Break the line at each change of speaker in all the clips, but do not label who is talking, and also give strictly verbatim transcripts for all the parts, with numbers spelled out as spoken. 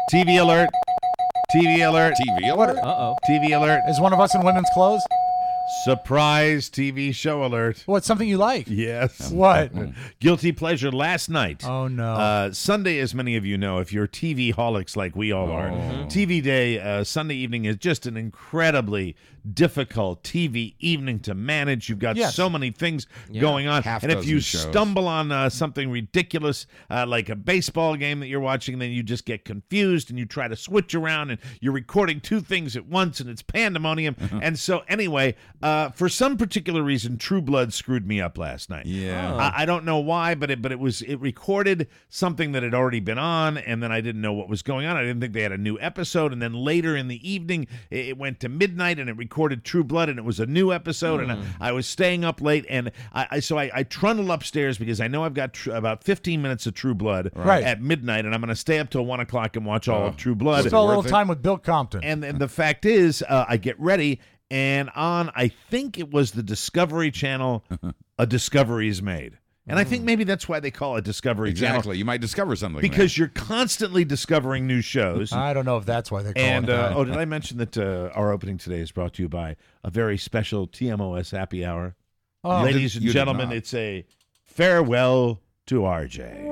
T V alert. T V alert.
T V alert?
Uh-oh.
T V alert.
Is one of us in women's clothes?
Surprise T V show alert.
What, something you like?
Yes.
What?
Guilty pleasure last night.
Oh, no.
Uh, Sunday, as many of you know, if you're T V holics like we all are,
Oh.
T V day, uh, Sunday evening is just an incredibly difficult T V evening to manage. You've got
Yes.
so many things
Yeah.
going on.
Half
and if you
dozen shows.
stumble on uh, something ridiculous, uh, like a baseball game that you're watching, then you just get confused and you try to switch around and you're recording two things at once and it's pandemonium. And so anyway, uh, for some particular reason, True Blood screwed me up last night.
Yeah.
I, I don't know why, but it but it was it recorded something that had already been on, and then I didn't know what was going on. I didn't think they had a new episode, and then later in the evening, it, it went to midnight, and it recorded True Blood, and it was a new episode, and I, I was staying up late, and I, I so I, I trundled upstairs because I know I've got tr- about fifteen minutes of True Blood
Right.
at midnight, and I'm going to stay up till one o'clock and watch all
Oh.
of True Blood.
Spend a little
worth it?
time with Bill Compton.
And, and the fact is, uh, I get ready, and on, I think it was the Discovery Channel, a Discovery is made. And I think maybe that's why they call it Discovery Channel.
Exactly. You might discover something
Because you're constantly discovering new shows.
I don't know if that's why they call
And,
it
uh,
that.
oh, did I mention that uh, our opening today is brought to you by a very special T M O S happy hour?
Oh.
Ladies
did-
and
you did
gentlemen,
not.
it's a farewell to R J.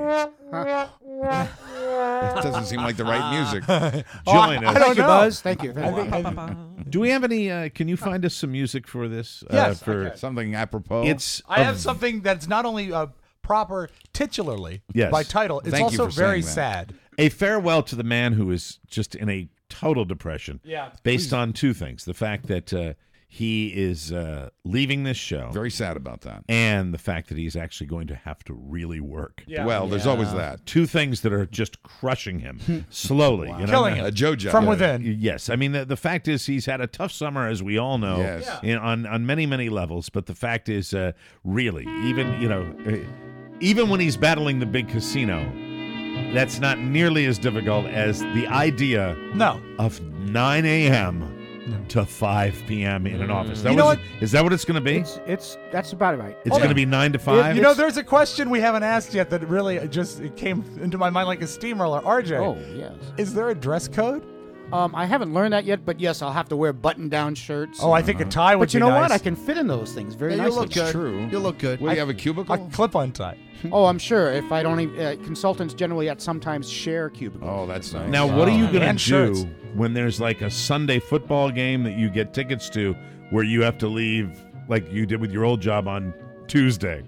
That doesn't seem like the right music.
Join
I
us.
don't
Thank you,
know.
Buzz. Thank you. Thank you.
Do we have any, uh, can you find us some music for this?
Yes,
uh, for,
I can.
Something apropos.
It's
I
a
have something that's not only uh, proper titularly
Yes.
by title, it's
Thank you
also
for
very
saying
sad.
A farewell to the man who is just in a total depression.
Yeah,
Based on two things. The fact that uh, he is uh, leaving this show
very sad about that.
and the fact that he's actually going to have to really work.
Yeah.
Well, there's always that.
Two things that are just crushing him slowly. You know?
Killing
A
him.
JoJo.
From
Yeah.
within.
Yes. I mean, the, the fact is he's had a tough summer, as we all know,
Yes. Yeah.
in, on, on many, many levels. But the fact is, uh, really, even, you know, uh, even when he's battling the big casino, that's not nearly as difficult as the idea
No.
of nine a.m. to five p.m. in an office. That
You know
was,
what?
Is that what it's going to be?
It's it's that's about right.
It's going to be nine to five?
You know, there's a question we haven't asked yet that really just it came into my mind like a steamroller. R J,
Oh yes.
is there a dress code?
Um, I haven't learned that yet, but yes, I'll have to wear button-down shirts.
Oh, I think a tie would
but you
be
know
nice.
what? I can fit in those things very
Yeah,
nicely.
you look good.
true.
You look good.
Will you have a cubicle?
A clip-on tie.
Oh, I'm sure. If I don't, even, uh, consultants generally at sometimes share cubicles.
Oh, that's nice.
Now, what are you going
And
to
shirts.
do when there's like a Sunday football game that you get tickets to where you have to leave like you did with your old job on Tuesday?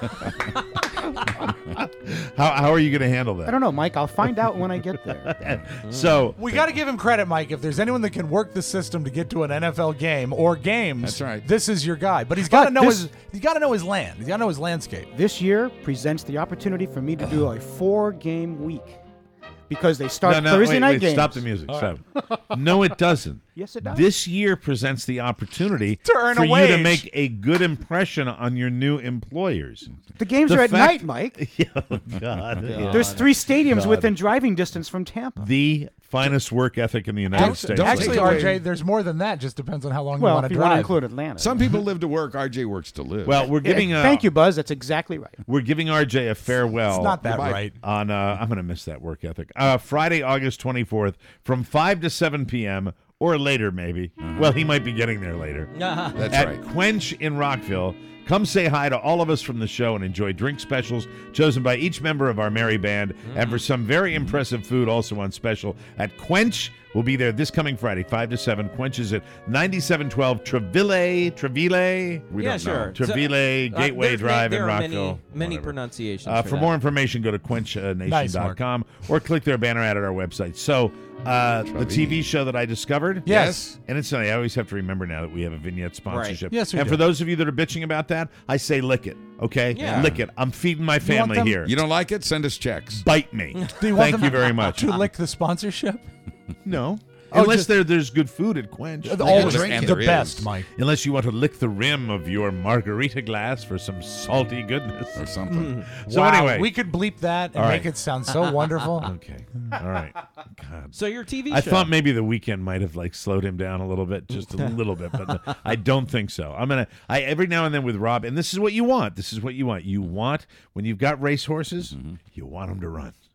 how, how are you going to handle
I
that?
don't know, Mike. I'll find out when I get there.
So,
We got to give him credit, Mike. If there's anyone that can work the system to get to an N F L game or games,
That's right.
This is your guy. But he's got to
But
know
this-
his. He's got to know his land. He's got to know his landscape.
This year presents the opportunity for me to do a four-game week because they start
no, no,
Thursday
wait,
night
wait,
games.
stop the music. Stop. No, it doesn't.
Yes, it does.
This year presents the opportunity
To earn
for
a
you to
wage.
make a good impression on your new employers.
The games
The
are at
fact-
night, Mike.
oh, God. Yeah.
There's three stadiums
God.
within driving distance from Tampa.
The finest work ethic in the United
Don't-
States.
don't
Actually,
take away-
R J, there's more than that. Just depends on how long you
Well,
want
if
to
you want to
drive.
include Atlanta.
Some people live to work. R J works to live.
Well, we're
Yeah,
giving uh,
Thank you, Buzz. That's exactly right.
We're giving R J a farewell.
It's not that
Goodbye.
right.
on. Uh, I'm going to miss that work ethic. Uh, Friday, August twenty-fourth, from five to seven p.m. or later, maybe. Well, he might be getting there later.
that's
At
right.
Quench in Rockville. Come say hi to all of us from the show and enjoy drink specials chosen by each member of our merry band. And for some very impressive food also on special at Quench. We'll be there this coming Friday, five to seven. Quench is at ninety-seven twelve Treville. Treville? We
Yeah,
don't
sure.
know. Treville
So, uh,
Gateway
there-
Drive
there
in
are
Rockville.
Many, many
Whatever.
pronunciations.
Uh,
for,
for
that.
more information, go to quench nation dot com or click their banner ad at our website. So, uh, the T V show that I discovered.
Yes.
And it's funny, I always have to remember now that we have a vignette sponsorship.
Yes, we
And
do.
for those of you that are bitching about that, I say lick it, okay?
Yeah.
Lick it. I'm feeding my
want
family
them-
here.
You don't like it? Send us checks.
Bite me.
Do you want
Thank
them
you very much.
to lick the sponsorship?
No.
Oh,
Unless
just-
there, there's good food at Quench.
Always
drink it.
the
There
best,
is.
Mike.
Unless you want to lick the rim of your margarita glass for some salty goodness.
Or something.
So
Wow,
anyway.
we could bleep that and
All
make
right.
it sound so wonderful.
Okay. All right. God.
So your T V
I
show.
thought maybe the weekend might have like slowed him down a little bit, just a little bit, but no, I don't think so. I'm gonna. I every now and then with Rob, and this is what you want. This is what you want. You want when you've got racehorses, you want them to run.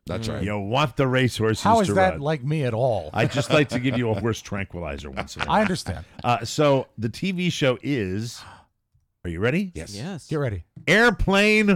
That's right.
You want the racehorses
How is
to
that
run.
like me at all?
I just like to give you a horse tranquilizer once in a while.
I understand.
Uh, so the T V show is, are you ready?
Yes.
Yes.
Get ready.
Airplane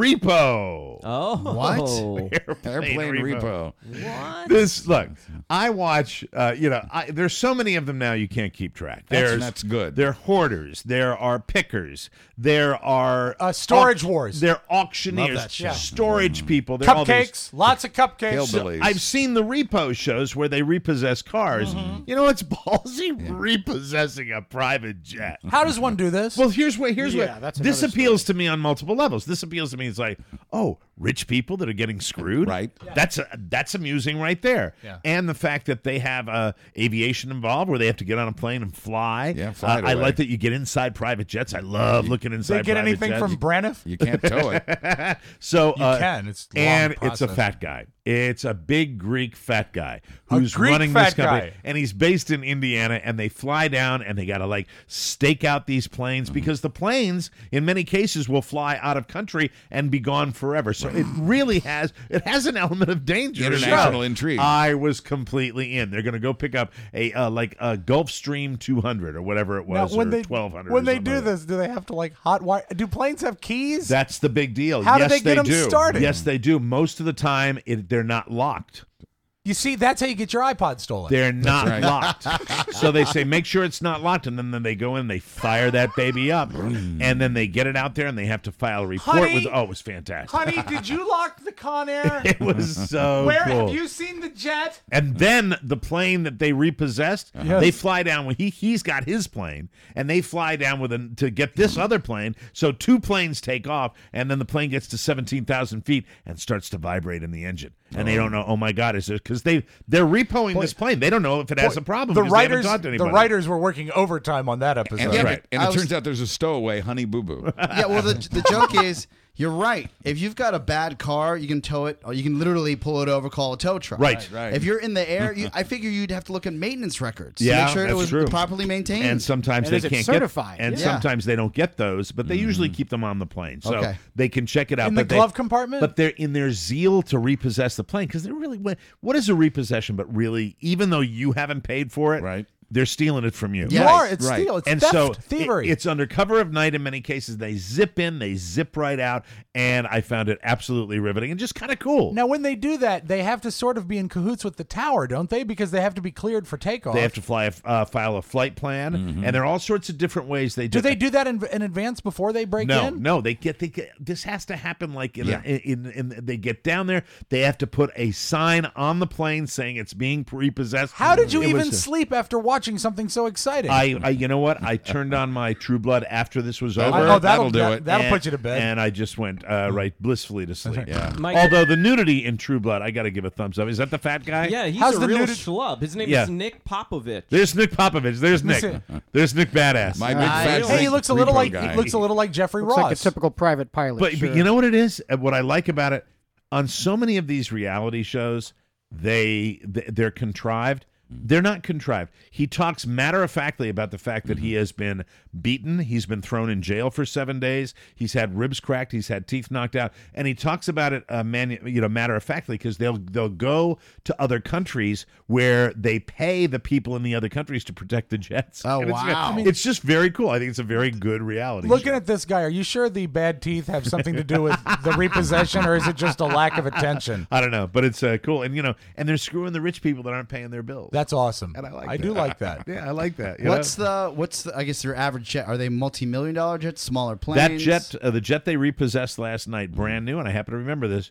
Repo.
Oh.
What?
Airplane,
Airplane
Repo.
repo.
What?
This look, I watch. Uh, you know, I, there's so many of them now you can't keep track.
That's-
There's
that's good.
There are hoarders. There are pickers. There are
Uh, storage
au-
wars.
There are auctioneers.
Love that shit.
Storage people. There are all these-
Cupcakes. Lots of cupcakes.
Hillbillies.
I've seen the repo shows where they repossess cars. You know, it's ballsy repossessing a private jet.
How does one do this?
Well, here's what here's
Yeah,
what
that's
this
another
appeals to me on multiple levels. This appeals to me. It's like, oh, rich people that are getting screwed.
Right.
That's a, that's amusing right there.
Yeah.
And the fact that they have uh, aviation involved, where they have to get on a plane and fly.
Yeah, fly it
Uh, I
away.
like that you get inside private jets. I love looking
Did
inside.
they get
private
anything
jets.
from Braniff?
You can't tow it.
So
You
uh,
can. It's a long
and it's a
process.
fat guy. It's a big Greek fat guy
A
who's
Greek
running
fat
this company,
guy.
and he's based in Indiana. And they fly down, and they got to like stake out these planes because the planes, in many cases, will fly out of country and be gone forever. So it really has it has an element of danger.
International
Sure.
intrigue.
I was completely in. They're going to go pick up a uh, like a Gulfstream two hundred or whatever it
Now,
was,
when
or
they
twelve hundred.
when
or
they
something
do
like that.
this, do they have to like hot wire? Do planes have keys?
That's the big deal.
How do
yes,
they get them
do.
started?
Yes, they do. Most of the time, it, they're not locked.
You see, that's how you get your iPod stolen.
They're not
right.
locked. So they say, make sure it's not locked. And then, then they go in, they fire that baby up. And then they get it out there and they have to file a report.
Honey?
with. Oh, it was fantastic.
Honey, did you lock the Con Air?
It was so
Where
cool.
have you seen the jet?
And then the plane that they repossessed,
Yes.
they fly down with he he's got his plane, and they fly down with a, to get this other plane. So two planes take off, and then the plane gets to seventeen thousand feet and starts to vibrate in the engine. And they don't know. Oh my God, is there? Because they they're repoing this plane. They don't know if it has a problem.
The
because they haven't
writers,
talked to
the
anybody.
writers were working overtime on that episode.
And,
That's
yeah,
right.
and
I
it
was-
turns out there's a stowaway, Honey Boo Boo.
Yeah, well, the, the joke is, you're right. If you've got a bad car, you can tow it, or you can literally pull it over, call a tow truck.
Right. Right,
right.
If you're in the air, you, I figure you'd have to look at maintenance records to
Yeah,
make sure it
that's
was
true.
properly maintained.
And sometimes
And
they
is it
can't
certified?
get, and
Yeah.
sometimes they don't get those, but they usually keep them on the plane, so
Okay.
they can check it out.
In the
but they-
glove compartment?
But they're in their zeal to repossess the plane because they're really what is a repossession? But really, even though you haven't paid for it,
Right.
they're stealing it from you.
You
Yeah.
are. It's
Right.
steal. It's
And
theft,
so
thievery.
it- it's under cover of night in many cases. They zip in, they zip right out, and I found it absolutely riveting and just kind of cool.
now, when they do that, they have to sort of be in cahoots with the tower, don't they? Because they have to be cleared for takeoff.
They have to fly, a, uh, file a flight plan, and there are all sorts of different ways they do.
do they do that in, in advance before they break
No,
in?
no, they get they get this has to happen like in,
Yeah.
a, in, in in they get down there. They have to put a sign on the plane saying it's being repossessed.
How did you
It
even
was-
sleep after watching something so exciting?
I, I you know what? I turned on my True Blood after this was
That'll
over.
do
oh,
it.
that'll,
That'll do
that,
it.
That'll
and-
put you to bed.
And I just went uh, right blissfully to sleep.
Yeah.
Mike-
Although the nudity in True Blood, I got to give a thumbs up. Is that the fat guy?
Yeah, he's
How's
a
the
real
nudity-
schlub. His name
Yeah.
is Nick Popovich.
There's Nick Popovich. There's Nick.
Listen.
There's Nick Badass.
My big
Nice.
fat
Hey,
hey, he
Greek
looks a little
repo
like
guy.
he looks a little like Jeffrey
Looks
Ross.
like a typical private pilot.
But,
sure.
but you know what it is? Uh, What I like about it, on so many of these reality shows, they th- they're contrived. They're not contrived. He talks matter of factly about the fact that he has been beaten. He's been thrown in jail for seven days. He's had ribs cracked. He's had teeth knocked out, and he talks about it, uh, man, you know, matter of factly because they'll they'll go to other countries where they pay the people in the other countries to protect the jets.
Oh,
And it's,
wow.
It's just very cool. I think it's a very good reality.
Looking
show.
at this guy, are you sure the bad teeth have something to do with the repossession, or is it just a lack of attention?
I don't know, but it's uh, cool, and you know, and they're screwing the rich people that aren't paying their bills.
That's awesome.
And I like
I
that.
do like that.
Yeah, I like that. you
What's
know?
the what's the? I guess their average jet. Are they multi-million dollar jets, smaller
that
planes?
jet? Uh, the jet they repossessed last night, brand new, and I happen to remember this: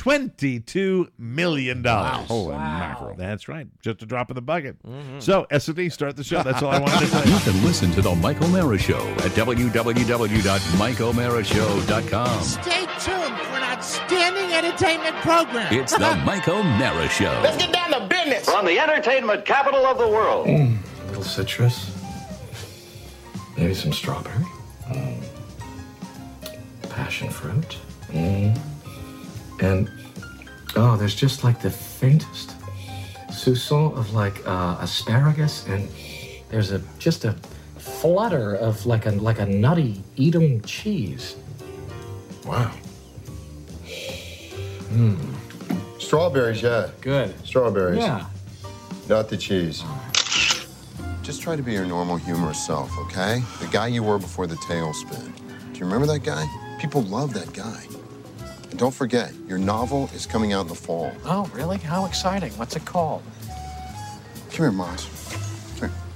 twenty-two million dollars.
Holy mackerel.
That's right, just a drop in the bucket. So S and D, start the show. That's all I wanted to say.
You can listen to The Mike O'Mara Show at w w w dot mike o'mara show dot com.
Stay tuned for an outstanding entertainment program.
It's The Mike O'Mara Show.
Let's get down to business.
From the entertainment capital of the world.
A little citrus. Maybe some strawberry. Mm. Passion fruit. Mm. And, oh, there's just like the faintest soupçon of like uh, asparagus, and there's a just a flutter of like a like a nutty Edam cheese. Wow. Mmm.
Strawberries, yeah.
Good.
Strawberries.
Yeah.
Not the cheese. Just try to be your normal, humorous self, okay? The guy you were before the tailspin. Do you remember that guy? People love that guy. And don't forget, your novel is coming out in the fall.
Oh, really? How exciting. What's it called?
Come here, Moss. Come here.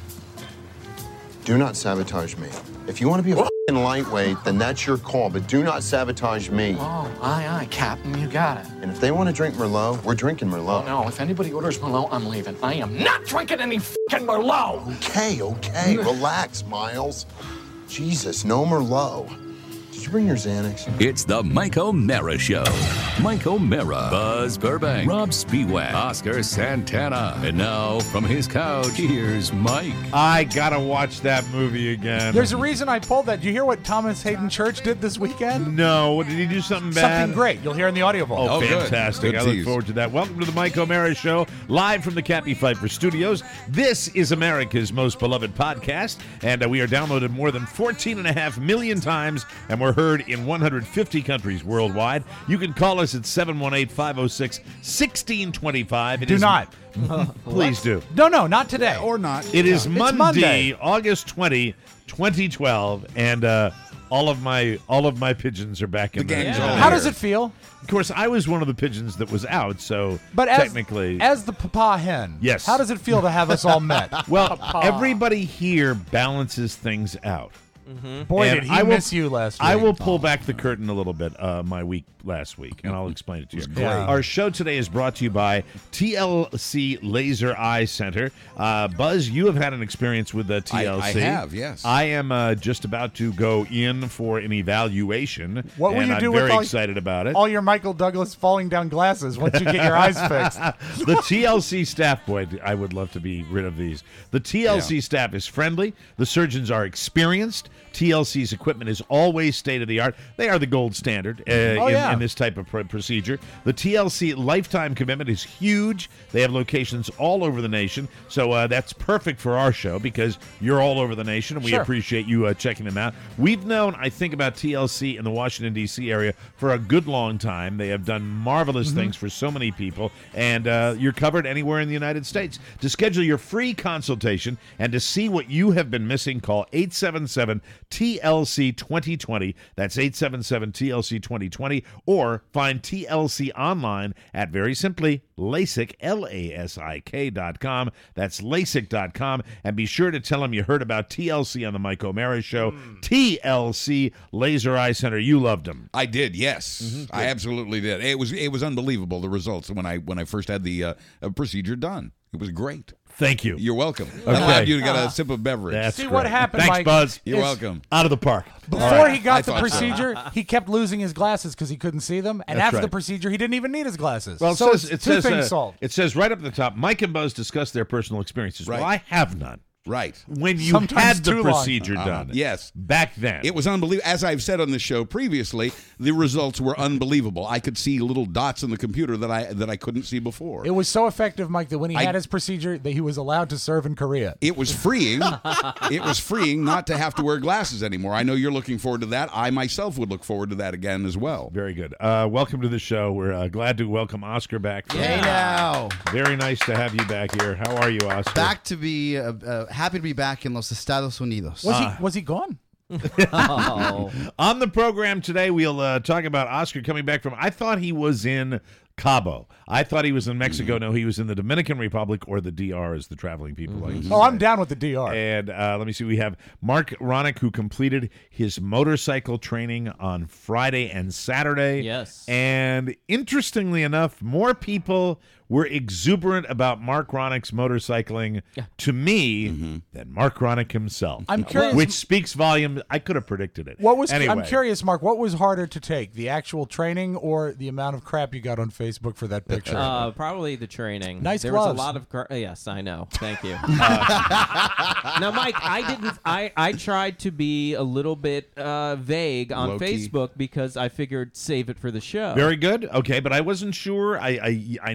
Do not sabotage me. If you want to be a f***ing lightweight, then that's your call, but do not sabotage me.
Oh, aye, aye, Captain, you got it.
And if they want to drink Merlot, we're drinking Merlot.
Oh, no, if anybody orders Merlot, I'm leaving. I am not drinking any f***ing Merlot.
Okay, okay, relax, Miles. Jesus, no Merlot. Did you bring your Xanax?
It's the Mike O'Mara Show. Mike O'Mara, Buzz Burbank, Rob Spiewak, Oscar Santana. And now, from his couch, here's Mike.
I gotta watch that movie again.
There's a reason I pulled that. Did you hear what Thomas Hayden Church did this weekend?
No, did he do something bad?
Something great. You'll hear in the audio book.
Oh,
Oh, good.
fantastic.
Good
I look
tease.
forward to that. Welcome to the Mike O'Mara Show, live from the Cappy Pfeiffer Studios. This is America's most beloved podcast, and uh, we are downloaded more than fourteen and a half million times, and we're heard in one hundred fifty countries worldwide. You can call us at seven one eight, five oh six, one six two five. It
Do
is-
not.
Please do.
No, no, not today.
Or not.
It is
It's
Monday,
Monday.
August twentieth, twenty twelve, and uh, all of my all of my pigeons are back in
The
the
gang's
yeah.
all
How
here.
does it feel?
Of course, I was one of the pigeons that was out, so
But as,
technically,
as the papa hen,
Yes.
how does it feel to have us all met?
well, everybody here balances things out.
Boy,
And
did he
I will-
miss you last week.
I will pull back the curtain a little bit, uh, my week last week, and I'll explain it to you.
great.
Our show today is brought to you by T L C Laser Eye Center. Uh, Buzz, you have had an experience with the T L C.
I have, yes.
I am uh, just about to go in for an evaluation.
What will
and
you
I'm
do with
very
all-
excited about it.
all your Michael Douglas falling down glasses once you get your eyes fixed.
The T L C staff, boy, I would love to be rid of these. The T L C
Yeah.
staff is friendly. The surgeons are experienced. T L C's equipment is always state of the art. They are the gold standard uh,
Oh,
in,
yeah.
in this type of pr- procedure. The T L C lifetime commitment is huge. They have locations all over the nation, so uh, that's perfect for our show because you're all over the nation, and we
Sure.
appreciate you uh, checking them out. We've known, I think, about T L C in the Washington, D C area for a good long time. They have done marvelous
Mm-hmm.
things for so many people, and uh, you're covered anywhere in the United States. To schedule your free consultation and to see what you have been missing, call eight seven seven T L C twenty twenty. That's eight seven seven T L C twenty twenty, or find T L C online at, very simply, LASIK, L A S I K dot com. That's LASIK dot com. And be sure to tell them you heard about T L C on the Mike O'Mara Show. T L C Laser Eye Center. You loved them.
I did, yes, I absolutely did. It was it was unbelievable, the results when I when I first had the uh, uh, procedure done. It was great.
Thank you.
You're welcome.
Okay.
I'm glad you got a sip of beverage.
That's
See,
great.
what happened,
Thanks,
Mike,
Buzz.
You're
is-
welcome.
Out of the park.
Before he
I
got the
thought so.
procedure, he kept losing his glasses because he couldn't see them. And
That's
after
right.
the procedure, he didn't even need his glasses.
Well, it
so
says,
it's
it
two
says,
things
uh,
solved.
it says right up at the top, Mike and Buzz discuss their personal experiences.
Right.
Well, I have none.
Right.
When you
Sometimes
had the
too long.
procedure
Uh-huh.
done.
Yes.
Back then.
It was unbelievable. As I've said on the show previously, the results were unbelievable. I could see little dots on the computer that I that I couldn't see before.
It was so effective, Mike, that when he
I-
had his procedure, that he was allowed to serve in Korea.
It was freeing. It was freeing not to have to wear glasses anymore. I know you're looking forward to that. I myself would look forward to that again as well.
Very good. Uh, welcome to the show. We're uh, glad to welcome Oscar back.
Hey now.
Very nice to have you back here. How are you, Oscar?
Back to be uh, uh, happy to be back in Los Estados Unidos.
Was he was he gone?
On the program today, we'll uh, talk about Oscar coming back from, I thought he was in Cabo. I thought he was in Mexico. No, he was in the Dominican Republic, or the D R, as the traveling people like to
Oh,
say.
I'm down with the D R.
And uh, let me see. We have Mark Ronick, who completed his motorcycle training on Friday and Saturday.
Yes.
And interestingly enough, more people were exuberant about Mark Ronick's motorcycling to me than Mark Ronick himself.
I'm curious-
Which speaks volumes. I could have predicted it.
What was
anyway,
I'm curious, Mark? What was harder to take, the actual training or the amount of crap you got on Facebook for that picture?
Uh, probably the training.
Nice
there
gloves.
was a lot of gr- yes, I know. Thank you. Uh, now, Mike, I didn't. I I tried to be a little bit uh, vague on
Low-key.
Facebook because I figured save it for the show.
Very good. Okay, but I wasn't sure. I I, I know you said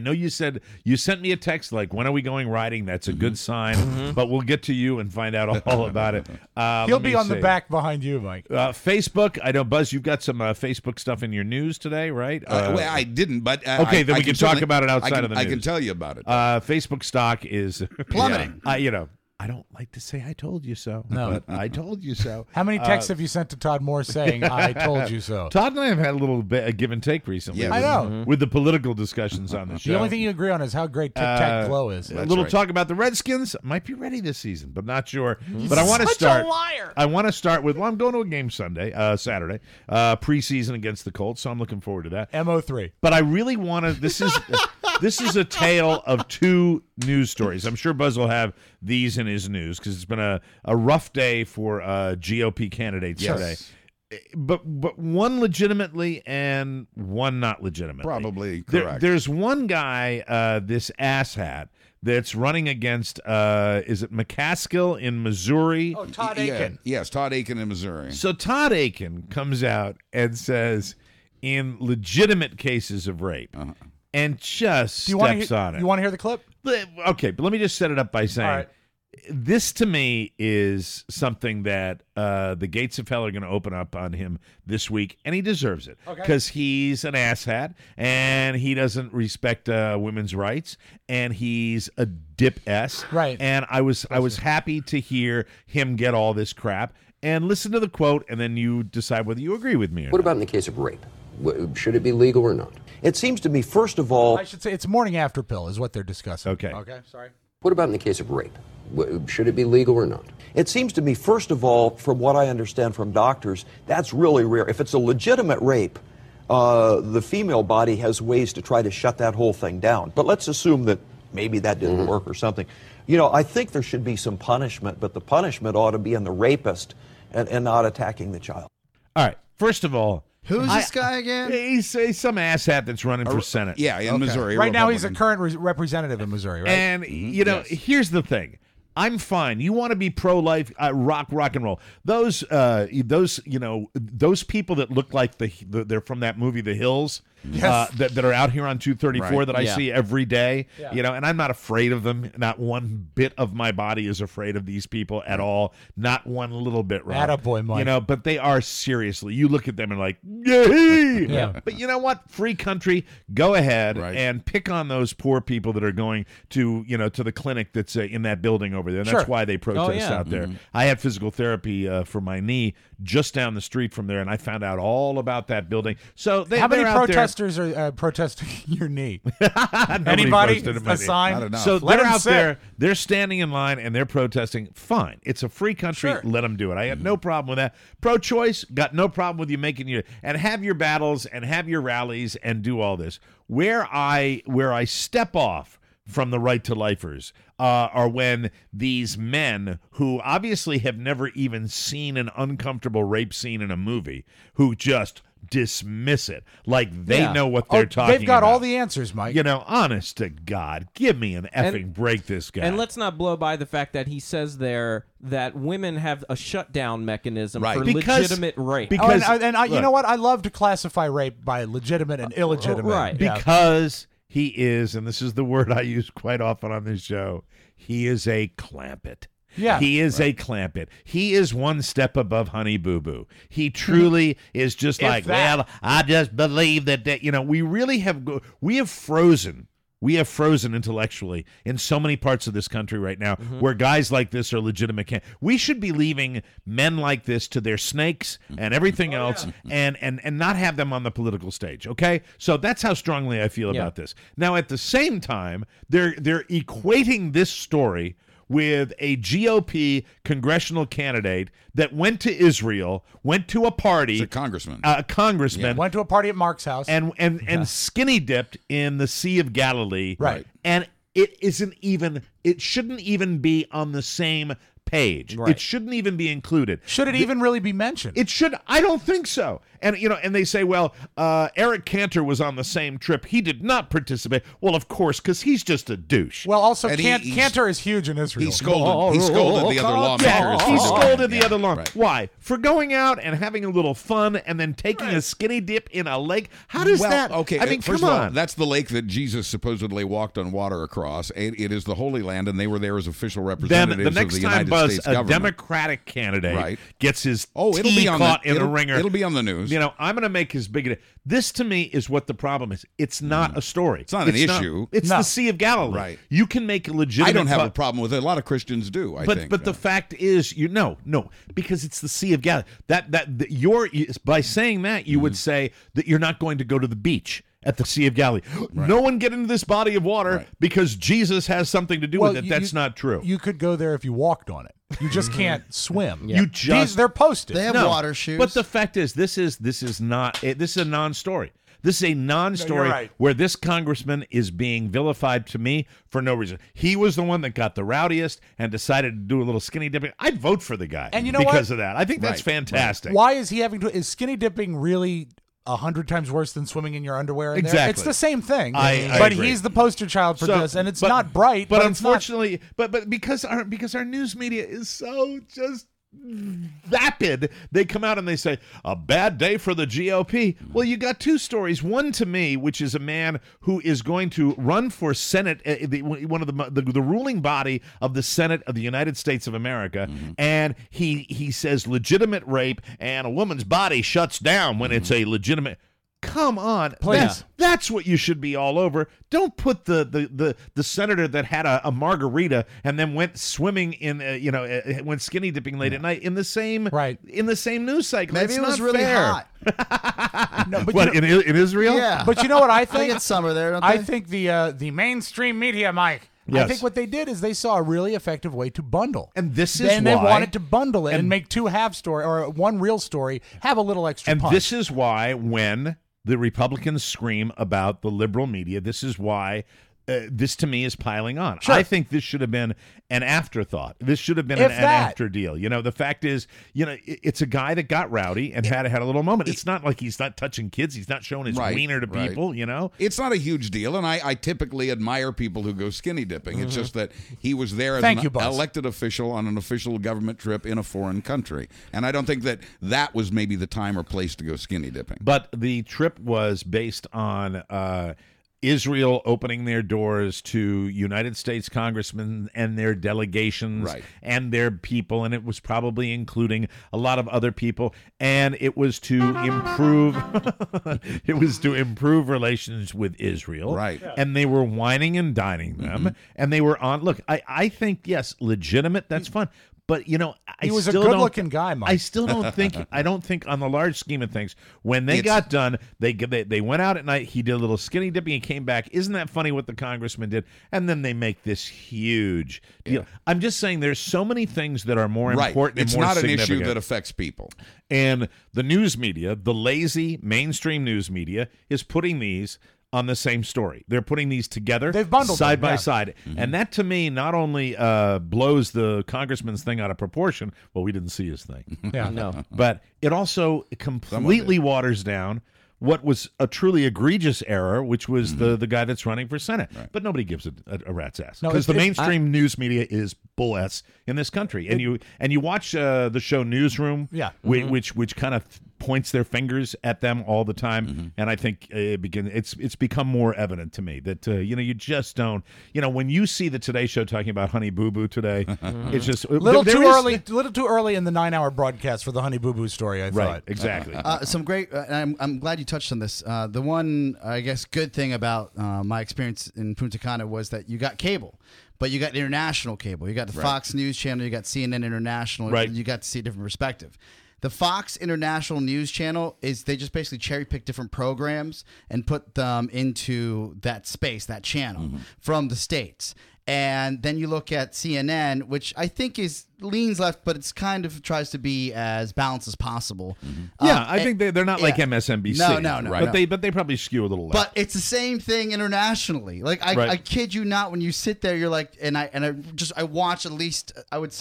said you sent me a text like, "When are we going riding?" That's a
Mm-hmm.
good sign. But we'll get to you and find out all about it. Uh,
He'll
let
be
me
on the
see.
back behind you, Mike.
Uh, Facebook. I know, Buzz. You've got some uh, Facebook stuff in your news today, right?
Uh, well, I didn't, but uh,
okay,
I,
then
I
we can, talk
certainly-
about it
I
outside
can-
of the
I
news.
can tell you about it.
Uh, Facebook stock is
Plummeting.
I, you know, I don't like to say "I told you so,"
No.
but I told you so.
How many texts have you sent to Todd Moore saying, I told you so?
Todd and I have had a little bit of give and take recently.
Yes.
I
with-
know.
with the political discussions on the show.
The only thing you agree on is how great Tic Tac
Uh,
Glow is.
A
That's
little
right.
talk about the Redskins. Might be ready this season, but not sure. But I want to
such a
start.
liar.
I want to start with. Well, I'm going to a game Sunday, uh, Saturday, uh, preseason against the Colts, so I'm looking forward to that.
M O three.
But I really want to. This is this is a tale of two news stories. I'm sure Buzz will have these in his news because it's been a, a rough day for uh, G O P candidates
Yes.
today. But but one legitimately and one not legitimately.
Probably
There-
correct.
there's one guy, uh, this asshat, that's running against. Uh, is it McCaskill in Missouri?
Oh, Todd
Yeah,
Aiken.
yes, Todd Aiken in Missouri.
So Todd Aiken comes out and says, in legitimate cases of rape,
Uh-huh.
and just
Do you want
steps
to
on it.
You want to hear the clip?
But- Okay, but let me just set it up by saying
All right.
this to me is something that uh, the gates of hell are going to open up on him this week, and he deserves it
Okay.
because he's an asshat and he doesn't respect uh, women's rights, and he's a dip s.
Right.
And I was I was happy to hear him get all this crap. And listen to the quote, and then you decide whether you agree with me or
What
not.
about in the case of rape? W- Should it be legal or not? It seems to me, first of all,
I should say it's morning after pill is what they're discussing.
Okay.
Okay, sorry.
what about in the case of rape? W- Should it be legal or not? It seems to me, first of all, from what I understand from doctors, that's really rare. If it's a legitimate rape, uh, the female body has ways to try to shut that whole thing down. But let's assume that maybe that didn't
Mm-hmm.
work or something. You know, I think there should be some punishment, but the punishment ought to be in the rapist and, and not attacking the child.
All right. First of all,
Who's
I-
this guy again?
he's, he's some asshat that's running for Senate.
Yeah, in
Okay.
Missouri.
Right now, he's a
Republican.
current re- representative in Missouri, right?
And you know,
Yes.
here's the thing. I'm fine. You want to be pro-life, uh, rock, rock and roll. Those, uh, those, you know, those people that look like the, the they're from that movie, The Hills,
Yes.
uh, that that are out here on two thirty-four
Right.
that I
Yeah.
see every day.
Yeah.
You know, and I'm not afraid of them. Not one bit of my body is afraid of these people at all. Not one little bit. Rob.
Attaboy, Mike.
You know, but they are seriously. You look at them and like, yay!
Yeah.
But you know what? Free country. Go ahead
Right.
and pick on those poor people that are going to, you know, to the clinic that's uh, in that building over there. And
Sure.
that's why they protest
Oh, yeah.
out there. I had physical therapy uh, for my knee just down the street from there, and I found out all about that building. So they,
How many
they're out
protesters are uh, protesting your knee?
There. Nobody
Anybody?
protested in my
A
knee.
sign?
Not enough.
So
Let
they're
'em
out
sit.
there, they're standing in line and they're protesting. Fine. It's a free country.
Sure.
Let them do it. I had no problem with that. Pro choice, got no problem with you making your and have your battles and have your rallies and do all this. Where I where I step off from the right to lifers uh, are when these men who obviously have never even seen an uncomfortable rape scene in a movie who just dismiss it like they
Yeah.
know what
Oh,
they're talking
they've got
about.
all the answers, Mike.
You know, honest to God, give me an effing
And-
break, this guy.
And let's not blow by the fact that he says there that women have a shutdown mechanism
Right.
for
Because-
legitimate rape.
because-
Oh, and, I- and I, you
look.
know what? I love to classify rape by legitimate and illegitimate.
right.
Yeah.
because he is, and this is the word I use quite often on this show, he is a clampet.
Yeah.
He is a clampet. He is one step above Honey Boo Boo. He truly is just
If
like,
that.
well, I just believe that, that, you know, we really have, go- we have frozen. We have frozen intellectually in so many parts of this country right now where guys like this are legitimate. Can- we should be leaving men like this to their snakes and everything else and, and, and not have them on the political stage, okay? So that's how strongly I feel
Yeah.
about this. Now, at the same time, they're they're equating this story with a G O P congressional candidate that went to Israel, went to a party,
He's a congressman.
a congressman,
Went to a party at Mark's house.
and and and skinny dipped in the Sea of Galilee.
Right.
And it isn't even it shouldn't even be on the same page.
Right.
It shouldn't even be included.
Should it
The-
even really be mentioned?
It should. I don't think so. And you know, and they say, well, uh, Eric Cantor was on the same trip. He did not participate. Well, of course, because he's just a douche.
Well, also,
And he-
Can-
he's-
Cantor is huge in Israel.
He scolded. He scolded the other lawmakers.
Yeah, he
for-
scolded the
Yeah,
other law.
right.
Why? For going out and having a little fun and then taking a skinny dip in a lake. How does
well,
that?
Okay,
I mean,
first
come
of all,
on.
that's the lake that Jesus supposedly walked on water across. It, it is the Holy Land, and they were there as official
Then
representatives
the next
of the
time,
United
Buzz,
States
a
government.
Democratic candidate
Right.
gets his
Oh, it'll
tea
be on
caught
the,
in the
it'll-
ringer.
It'll be on the news.
You know, I'm going to make his big. This to me is what the problem is. It's not a story.
It's not an issue.
It's
No.
the Sea of Galilee.
Right.
You can make a legitimate.
I don't have
fu-
a problem with it. A lot of Christians do. I
but
think.
but the fact is, you no no because it's the Sea of Galilee. That that, that you're by saying that you
Mm-hmm.
would say that you're not going to go to the beach at the Sea of Galilee. No one get into this body of water
Right.
because Jesus has something to do
Well,
with it.
you-
That's
you-
not true.
You could go there if you walked on it. You just can't swim.
You
These,
just
they're posted.
They have
No,
water shoes.
But the fact is, this is this is not it, this is a non-story. This is a non-story
No, you're right.
where this congressman is being vilified to me for no reason. He was the one that got the rowdiest and decided to do a little skinny dipping. I'd vote for the guy,
And you know
because
what?
of that. I think that's
Right,
fantastic.
Why is he having to? Is skinny dipping really a hundred times worse than swimming in your underwear? In there?
Exactly.
It's the same thing.
I- I
but
agree.
he's the poster child for
So,
this, and it's
but-
not bright.
But,
But, it's not-
unfortunately, but but because our because our news media is so just vapid, they come out and they say a bad day for the G O P. Well, you got two stories. One to me, which is a man who is going to run for Senate, uh, the, one of the, the the ruling body of the Senate of the United States of America, and he he says legitimate rape and a woman's body shuts down when it's a legitimate. Come on,
Please.
That's, that's what you should be all over. Don't put the the the, the senator that had a, a margarita and then went swimming in, uh, you know, uh, went skinny dipping late at night in the same
Right.
in the same news cycle.
Maybe
It's
it was
not
really
fair.
hot.
No, but
What
you know-
in in Israel?
Yeah.
But you know what I
I
think?
think it's summer there, don't
I
they?
think the uh, the mainstream media, Mike. I
Yes.
think what they did is they saw a really effective way to bundle,
And this is
and they
why-
wanted to bundle it and,
and-
make two half story or one real story have a little extra
And
punch.
this is why when the Republicans scream about the liberal media, this is why uh, this to me is piling on.
Sure.
I think this should have been an afterthought. This should have been
If
an, an
that.
after deal. You know, the fact is, you know, it- it's a guy that got rowdy and had had a little moment. It's not like he's not touching kids. He's not showing his
Right,
wiener to
right.
people. You know,
It's not a huge deal, and I, I typically admire people who go skinny dipping. It's just that he was there as
Thank
an
you, Buzz.
elected official on an official government trip in a foreign country, and I don't think that that was maybe the time or place to go skinny dipping.
but the trip was based on. Uh, Israel opening their doors to United States congressmen and their delegations
Right.
and their people, and it was probably including a lot of other people, and it was to improve it was to improve relations with Israel.
Right. Yeah.
And they were whining and dining them,
Mm-hmm.
and they were on look, I, I think yes, legitimate, that's fun. But you know, I
He was a
still don't-
good-looking guy, Mike.
I still don't think. I don't think on the large scheme of things, when they
It's-
got done, they, they they went out at night. He did a little skinny dipping. He came back. Isn't that funny what the congressman did? And then they make this huge deal. I'm just saying, there's so many things that are more
Right.
important.
It's
and more
not an issue
significant.
that affects people.
And the news media, the lazy mainstream news media, is putting these on the same story. They're putting these together,
They've bundled
side
them,
by
yeah.
side, and that to me not only uh, blows the congressman's thing out of proportion. Well, we didn't see his thing,
Yeah.
No.
but it also completely waters down what was a truly egregious error, which was the, the guy that's running for Senate. But nobody gives a, a, a rat's ass
No,
because
it's-
the
it's-
mainstream news media is bull ass in this country. And you and you watch uh, the show Newsroom,
Yeah.
whi- which which kind of points their fingers at them all the time. And I think uh, it begin it's it's become more evident to me that uh, you know you just don't you know when you see the Today Show talking about Honey Boo Boo today, it's just
little
there
too
is-
early, little too early in the nine-hour broadcast for the Honey Boo Boo story. I
Right,
thought.
exactly.
Uh, some great, uh, and I'm, I'm glad you touched on this. Uh, the one, I guess, good thing about uh, my experience in Punta Cana was that you got cable, but you got international cable. You got the
Right.
Fox News Channel, you got C N N International,
Right.
you got to see a different perspective. The Fox International News Channel is they just basically cherry pick different programs and put them into that space, that channel from the States. And then you look at C N N, which I think is leans left, but it's kind of tries to be as balanced as possible.
Yeah,
Um,
I think they, they're not like
yeah.
M S N B C.
No, no, no,
But
no.
they but they probably skew a little left.
But it's the same thing internationally. Like I,
Right.
I kid you not, when you sit there, you're like, and I and I just I watch at least I would say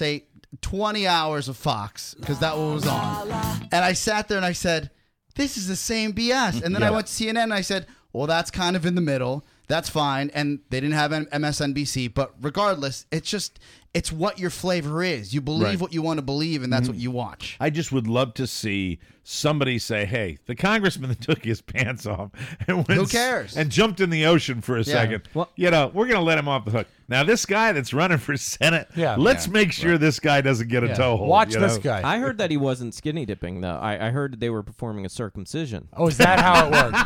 twenty hours of Fox because that was on. And I sat there and I said, this is the same B S. And then
Yeah.
I went to C N N and I said, well, that's kind of in the middle. That's fine. And they didn't have M S N B C. But regardless, it's just, it's what your flavor is. You believe
Right.
what you want to believe, and that's what you watch.
I just would love to see somebody say, hey, the congressman that took his pants off and went
Who cares?
and jumped in the ocean for a
Yeah.
second.
Well-
you know, we're going to let him off the hook. Now, this guy that's running for Senate,
Yeah.
let's
Yeah.
make sure this guy doesn't get a
Yeah.
toehold.
Watch
you
this
know?
guy.
I heard that he wasn't skinny dipping though. I, I heard they were performing a circumcision.
Oh, is that how it works?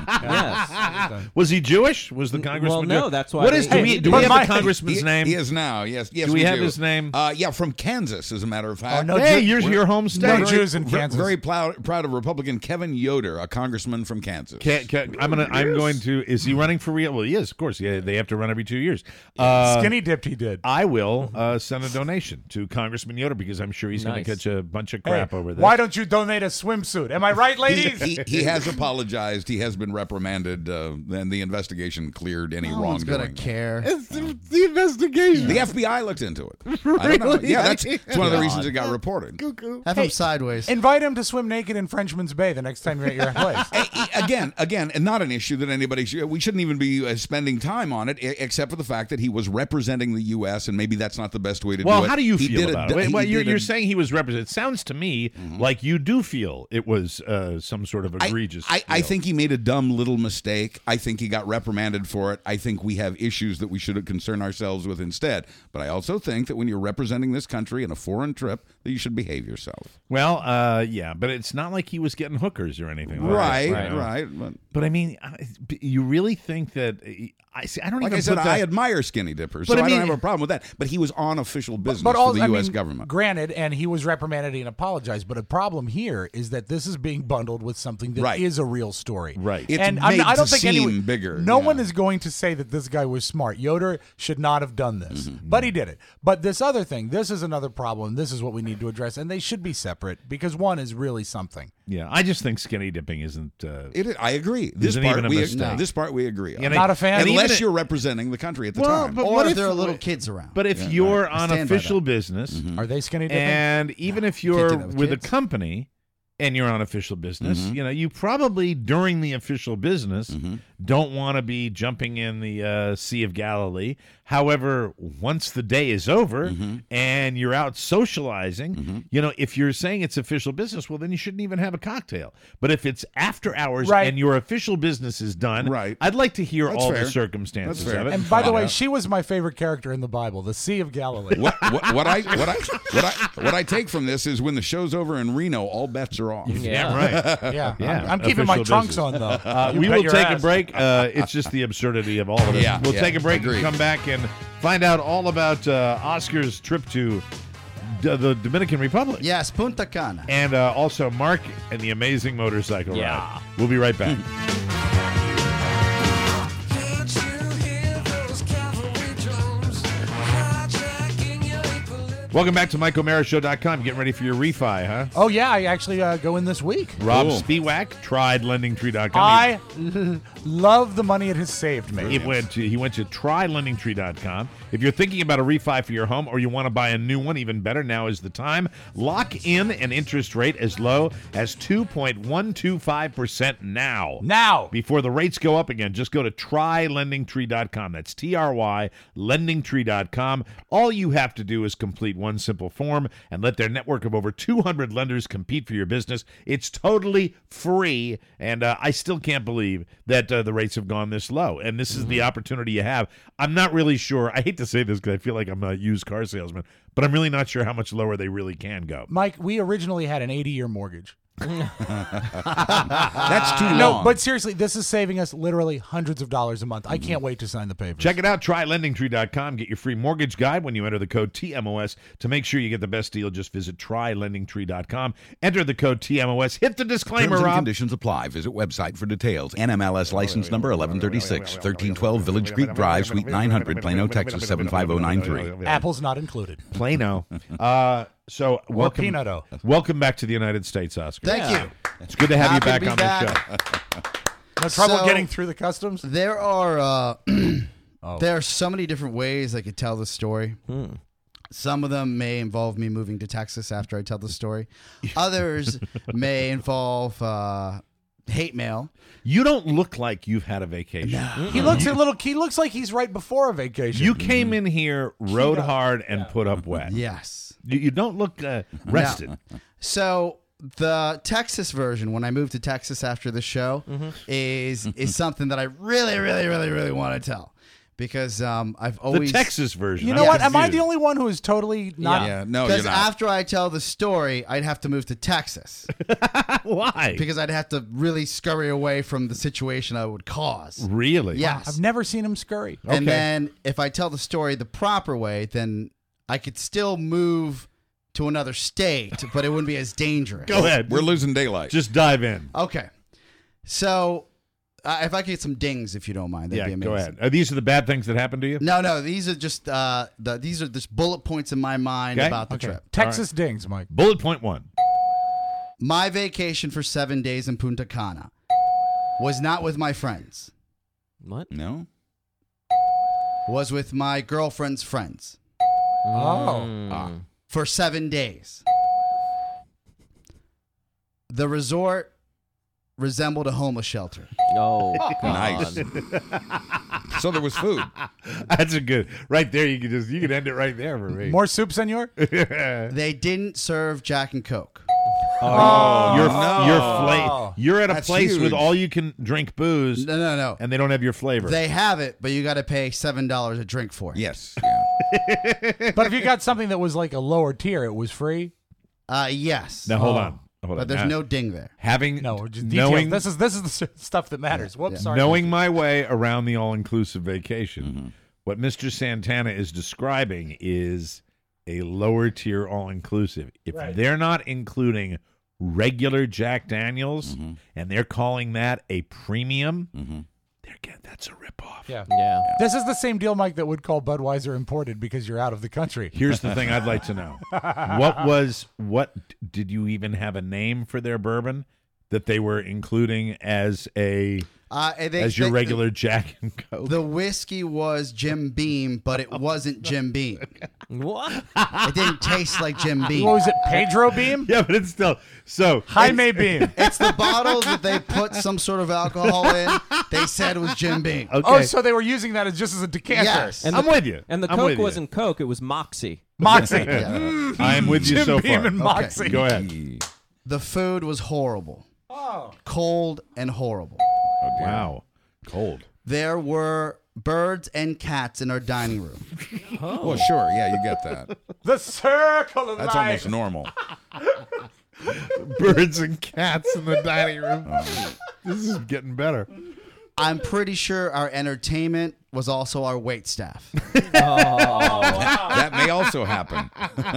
Yes.
Was he Jewish? Was the congressman
well, no,
Jewish?
that's why
What
they-
is, do
Hey,
we, do
but
we have
my-
the congressman's
He,
name?
he is now. Yes, yes.
Do we have
do.
his name?
Uh, yeah, from Kansas, as a matter of fact.
Oh, no
hey,
Jew-
yours,
we're-
your home state.
No
Very-
Jews in
ver-
Kansas.
Very proud, proud of Republican Kevin Yoder, a congressman from Kansas.
Ca- ca- I'm gonna. I'm going to. Is he running for real? Well, he is, of course. Yeah, they have to run every two years. Uh,
Skinny dipped he did.
I will uh, send a donation to Congressman Yoder because I'm sure he's going
Nice.
to catch a bunch of
Hey,
crap over this.
why don't you donate a swimsuit? Am I right,
He,
ladies?
he, he has apologized. He has been reprimanded, uh, and the investigation cleared any
No one's
wrongdoing.
going to care.
It's the, the investigation.
The F B I looked into it. I don't know.
Really?
Yeah, that's, that's one of the
God.
reasons it got reported.
Have him sideways.
Invite him to swim naked in Frenchman's Bay the next time you're at your place.
Hey, again, again, and not an issue that anybody should. We shouldn't even be uh, spending time on it, e- except for the fact that he was representing the U S and maybe that's not the best way to
Well,
do it.
how do you
He
feel
did a
about
d-
it? Wait,
he
well, you're,
did a-
you're saying he was represented. It sounds to me like you do feel it was uh, some sort of
I-
egregious.
I, I
deal.
think he made a dumb little mistake. I think he got reprimanded for it. I think we have issues that we should concern ourselves with instead. But I also think that when you're representing this country in a foreign trip, that you should behave yourself.
Well, uh, yeah, but it's not like he was getting hookers or anything. Like
Right,
that.
right. But,
But I mean, I- you really think that? I see. I don't
like
even
I said,
put
I
that-
admire skinny dippers,
But
so
I
I,
mean-
don't have a problem with that. But he was on official business
But
for
all,
the
I
U S
mean,
government.
granted, and he was reprimanded and apologized. But a problem here is that this is being bundled with something that is
Right.
a real story.
Right.
It's
and
made
I don't
to
think
seem
anyone,
bigger,
No
yeah.
one is going to say that this guy was smart. Yoder should not have done this,
Mm-hmm.
but he did it. But this other thing, this is another problem. This is what we need to address, and they should be separate because one is really something.
Yeah, I just think skinny dipping isn't. Uh,
It is, I agree. This
Isn't
part,
even a
we,
mistake.
this part we agree on.
And I-
Not a fan.
and even
Unless
it-
you're representing the country at the
Well,
time.
but
Or
what
if
if
there are little kids around.
But if
Yeah,
you're
right. I
on
stand by
official
that.
business,
Mm-hmm.
Are they skinny dipping?
and even if
do
you're
that with
with a
kids.
company and you're on official business,
Mm-hmm.
you know, you probably during the official business don't want to be jumping in the uh, Sea of Galilee. However, once the day is over
Mm-hmm.
and you're out socializing, you know, if you're saying it's official business, well, then you shouldn't even have a cocktail. But if it's after hours
Right.
and your official business is done,
Right.
I'd like to hear
That's
all
fair.
the circumstances
That's fair.
of it.
And by the
Find
way,
out.
she was my favorite character in the Bible, the Sea of Galilee.
what, what, what I what I what I what I take from this is when the show's over in Reno, all bets are off.
Yeah, right.
Yeah,
Yeah,
I'm, I'm keeping my
official
trunks
business.
on though.
Uh,
You
we
bet
will
your
take a
ass.
break. Uh, it's just the absurdity of all of this.
Yeah,
we'll
yeah,
take a break
agreed.
and come back and find out all about uh, Oscar's trip to D- the Dominican Republic.
Yes, Punta Cana.
And uh, also Mark and the amazing motorcycle
Yeah.
ride. We'll be right back. Welcome back to Mike O'Mara Show dot com. Getting ready for your refi, huh?
Oh yeah, I actually uh, go in this week.
Rob
Cool.
Spiewak tried lending tree dot com.
I l- love the money it has saved me.
He went to he went to try lending tree dot com. If you're thinking about a refi for your home or you want to buy a new one, even better, now is the time. Lock in an interest rate as low as two point one two five percent now.
Now.
Before the rates go up again, just go to try lending tree dot com. That's T R Y lending tree dot com. All you have to do is complete one simple form and let their network of over two hundred lenders compete for your business. It's totally free, and uh, I still can't believe that uh, the rates have gone this low. And this is the opportunity you have. I'm not really sure. I hate to say this because I feel like I'm a used car salesman, but I'm really not sure how much lower they really can go.
Mike, we originally had an eighty-year mortgage.
That's too long.
No, but seriously, this is saving us literally hundreds of dollars a month. I can't wait to sign the papers.
Check it out, try lending tree dot com. Get your free mortgage guide when you enter the code T M O S. To make sure you get the best deal, just visit try lending tree dot com. Enter the code T M O S. Hit the disclaimer,
Terms and
Rob.
conditions apply. Visit website for details. N M L S license number eleven thirty-six, thirteen twelve Village Creek Drive, Suite nine hundred, Plano, Texas seven five zero nine three.
Apple's not included.
Plano. Uh, so welcome,
peanut-o.
welcome back to the United States, Oscar.
Thank you.
It's good to have
Happy
you
to
back
be
on
back.
the show.
No trouble
So-
getting through the customs?
There are uh,
Oh.
there are so many different ways I could tell this story. Some of them may involve me moving to Texas after I tell the story. Others may involve uh, hate mail.
You don't look like you've had a vacation.
He looks a little. He looks like he's right before a vacation.
You came in here, rode hard, and put up wet.
Yes.
You, you don't look uh, rested.
No. So the Texas version, when I moved to Texas after the show,
Mm-hmm.
is is something that I really, really, really, really want to tell. Because um, I've always
The Texas version.
You know
I'm
what? Am I
confused.
the only one who is totally not?
Yeah, no, you're
Because
not.
after I tell the story, I'd have to move to Texas.
Why?
Because I'd have to really scurry away from the situation I would cause.
Really?
Yes.
I've never seen him scurry.
And
Okay.
then if I tell the story the proper way, then I could still move to another state, but it wouldn't be as dangerous.
Go ahead.
We're losing daylight.
Just dive in.
Okay. So uh, if I could get some dings, if you don't mind, that'd
Yeah,
be amazing.
go ahead. Are these are the bad things that happened to you?
No, no, these are just uh, the these are just bullet points in my mind
Okay.
about the
Okay.
trip.
Texas dings, Mike.
Bullet point one.
My vacation for seven days in Punta Cana was not with my friends.
What?
No?
Was with my girlfriend's friends
Oh.
Ah.
for seven days. The resort resembled a homeless shelter.
Oh, God.
Nice. So there was food.
That's a good. Right there, you could just you could end it right there for me.
More soup, senor?
They didn't serve Jack and Coke.
Oh, you're
no.
you're fla- You're at a
That's
place
huge.
with all you can drink booze,
No, no, no.
and they don't have your flavor.
They have it, but you got to pay seven dollars a drink for it.
Yes. Yeah.
But if you got something that was like a lower tier, it was free.
Uh, yes.
now hold
Oh.
on, hold on.
But there's
Now,
no ding there.
having
No, we're just details.
knowing
This is this is the s- stuff that matters. Whoops,
Yeah.
sorry.
knowing my way around the all-inclusive vacation. What Mister Santana is describing is a lower tier all-inclusive. If
Right.
they're not including regular Jack Daniels and they're calling that a premium, they're getting that's a ripoff.
Yeah.
Yeah.
This is the same deal, Mike, that would call Budweiser imported because you're out of the country.
Here's the thing I'd like to know. What was what did you even have a name for their bourbon that they were including as a
Uh, and they-
as your
they-
regular Jack and Coke?
The whiskey was Jim Beam, but it wasn't Jim Beam.
What?
It didn't taste like Jim Beam.
What was it, Pedro Beam?
Yeah, but it's still so
Jaime Beam.
It's the bottle that they put some sort of alcohol in. They said was Jim Beam.
Okay.
Oh, so they were using that as just as a decanter.
Yes.
And
I'm
the,
with you.
And the
I'm
Coke
with you.
wasn't Coke; it was Moxie.
Moxie.
Yeah.
I am with you
Jim
so
Beam
far.
and Moxie.
Go ahead.
The food was horrible.
Oh.
Cold and horrible.
Wow. Cold.
There were birds and cats in our dining room.
Well, sure. Yeah, you get that.
The circle of
That's
life.
almost normal.
Birds and cats in the dining room. This is getting better.
I'm pretty sure our entertainment was also our wait staff.
That may also happen.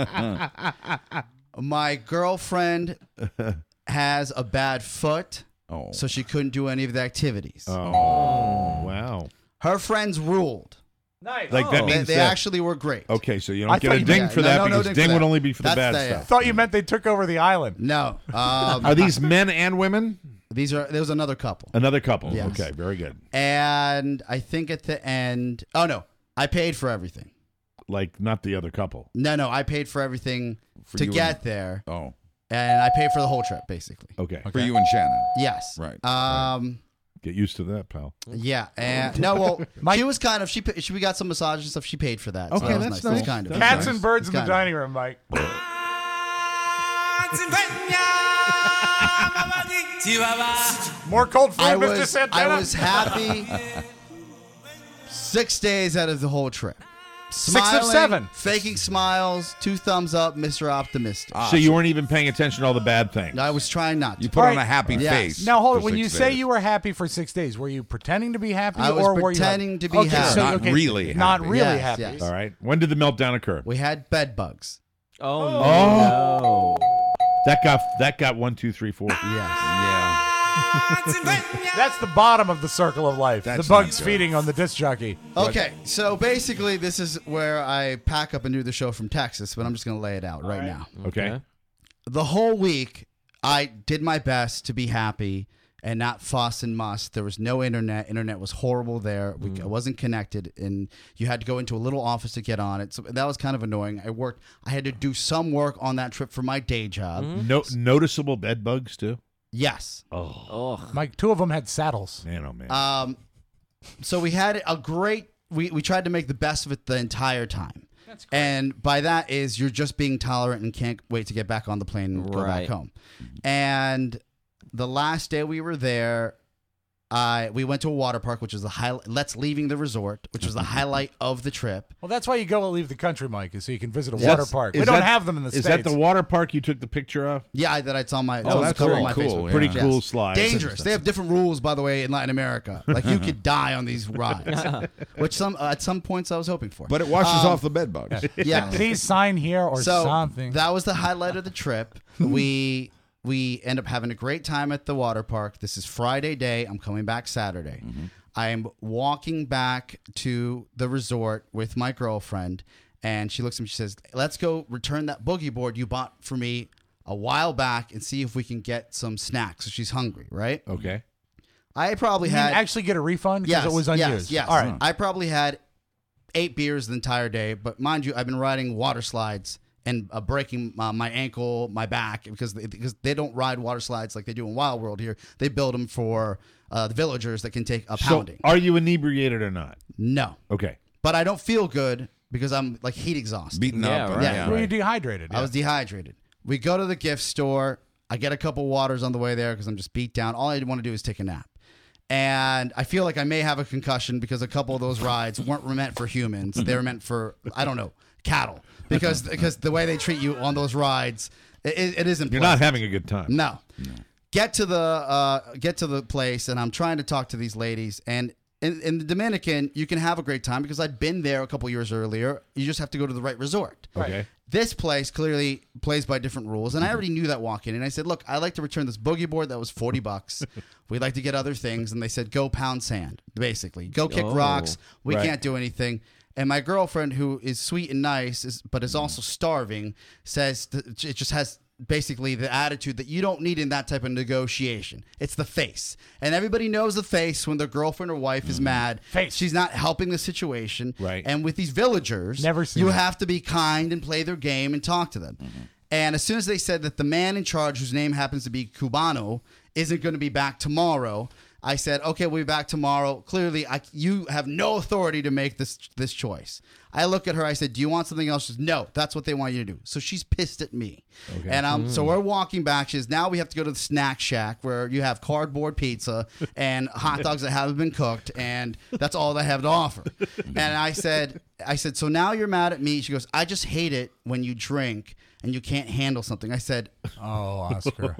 My girlfriend has a bad foot,
Oh.
so she couldn't do any of the activities.
Oh. Wow.
Her friends ruled.
Nice.
Like that
They,
means
they
that-
actually were great.
Okay, so you
I
don't get
thought
a
you-
ding
yeah,
for
no,
that
no, no
because
ding
ding
for
would
that.
only be for the
That's
bad
the- yeah.
stuff.
Thought you meant they took over the island.
No, um,
Are these men and women?
these are. There was another couple,
Another couple.
Yes.
Okay, very good.
and I think at the end, oh no, I paid for everything.
Like not the other couple.
No, no, I paid for everything
For
to
you
get
and-
there,
Oh.
and I paid for the whole trip basically.
Okay.
For you and Shannon.
Yes,
Right.
Um,
Get used to that, pal.
yeah, and no, well, she was kind of she. pa- she we got some massage and stuff. She paid for that. so
Okay,
that was
that's
nice. That was
nice.
kind of
That's
Cats
nice.
and birds in the
It's kinda-
dining room, Mike. More cold food,
I
Mister
was
Santana.
I was happy six days out of the whole trip.
Six of
Smiling,
seven.
Faking smiles, two thumbs up, Mister Optimistic.
So you weren't even paying attention to all the bad things.
I was trying not to.
You put
All
on
right.
a happy
Yes.
face.
Now hold
for
on. When
six
you say
days.
you were happy for six days, were you pretending to be happy,
I was
or were
pretending
you
to be
okay,
happy.
So,
Not
okay,
really
not
happy.
really
Yes,
happy.
yes.
All right. When did the meltdown occur?
We had bed bugs.
Oh,
Oh.
no.
That got that got one, two, three, four.
Yes.
Yeah.
That's the bottom of the circle of life.
That's
the bugs
not good.
feeding on the disc jockey.
Okay, so basically, this is where I pack up and do the show from Texas, but I'm just going to lay it out right,
right.
now.
Okay.
Okay.
The whole week, I did my best to be happy and not fuss and muss. There was no internet. Internet was horrible there. We, I wasn't connected, and you had to go into a little office to get on it. So that was kind of annoying. I worked. I had to do some work on that trip for my day job.
No, noticeable bed bugs too.
Yes.
Oh,
Mike, two of them had saddles.
man, oh man.
Um, so we had a great. We we tried to make the best of it the entire time. That's great. And by that is you're just being tolerant and can't wait to get back on the plane and go
Right.
back home. And the last day we were there, I we went to a water park, which was the highlight. Let's leaving the resort, which was the highlight of the trip.
Well, that's why you go and leave the country, Mike, is so you can visit a
Is
water
that-
park.
is
We don't
that-
have them in the
Is
States.
that the water park you took the picture of?
Yeah, I, that it's on my.
Oh,
it's on
that's
the cover
pretty
of my
cool,
Facebook.
yeah. Pretty
Yes.
cool slide.
Dangerous. They have different rules, by the way, in Latin America. Like you could die on these rides, which some uh, at some points I was hoping for.
But it washes
Um,
off the bed bugs.
Yeah.
Please sign here or
so
something.
that was the highlight of the trip. we we end up having a great time at the water park. This is Friday day. I'm coming back Saturday.
Mm-hmm.
I am walking back to the resort with my girlfriend, and she looks at me. She says, "Let's go return that boogie board you bought for me a while back and see if we can get some snacks." So she's hungry, right?
Okay.
I probably
You mean
had
actually get a refund because
yes,
it was unused.
Yes, yes.
All right.
I probably had eight beers the entire day, but mind you, I've been riding water slides and uh, breaking uh, my ankle, my back, because they, because they don't ride water slides like they do in Wild World here. They build them for uh, the villagers that can take a
So,
pounding.
are you inebriated or not?
No,
Okay.
but I don't feel good because I'm like heat exhausted.
Beaten
Yeah,
up.
right.
and-
Yeah.
Were you dehydrated?
I was dehydrated. We go to the gift store. I get a couple waters on the way there because I'm just beat down. All I want to do is take a nap. And I feel like I may have a concussion because a couple of those rides weren't meant for humans. They were meant for, I don't know, cattle. Because because the way they treat you on those rides, it, it isn't
You're
pleasant.
not having a good time.
No. Get to the uh, get to the place, and I'm trying to talk to these ladies. And in, in the Dominican, you can have a great time because I'd been there a couple years earlier. You just have to go to the right resort.
Okay.
This place clearly plays by different rules, and I already knew that walking in. And I said, "Look, I'd like to return this boogie board that was forty bucks. We'd like to get other things." And they said, "Go pound sand, basically. Go kick
Oh,
rocks. We
right.
can't do anything." And my girlfriend, who is sweet and nice, is, but is also starving, says th- it just has basically the attitude that you don't need in that type of negotiation. It's the face. And everybody knows the face when their girlfriend or wife is mad.
Face.
She's not helping the situation.
Right.
And with these villagers,
Never seen
you
that.
have to be kind and play their game and talk to them. And as soon as they said that the man in charge, whose name happens to be Cubano, isn't going to be back tomorrow, I said, "Okay, we'll be back tomorrow." Clearly, I, you have no authority to make this this choice. I look at her. I said, "Do you want something else?" She says, "No, that's what they want you to do." So she's pissed at me. And um, so we're walking back. She says, "Now we have to go to the snack shack where you have cardboard pizza and hot dogs that haven't been cooked, and that's all they have to offer." And I said, "I said, so now you're mad at me?" She goes, "I just hate it when you drink and you can't handle something." I said,
Oh, Oscar.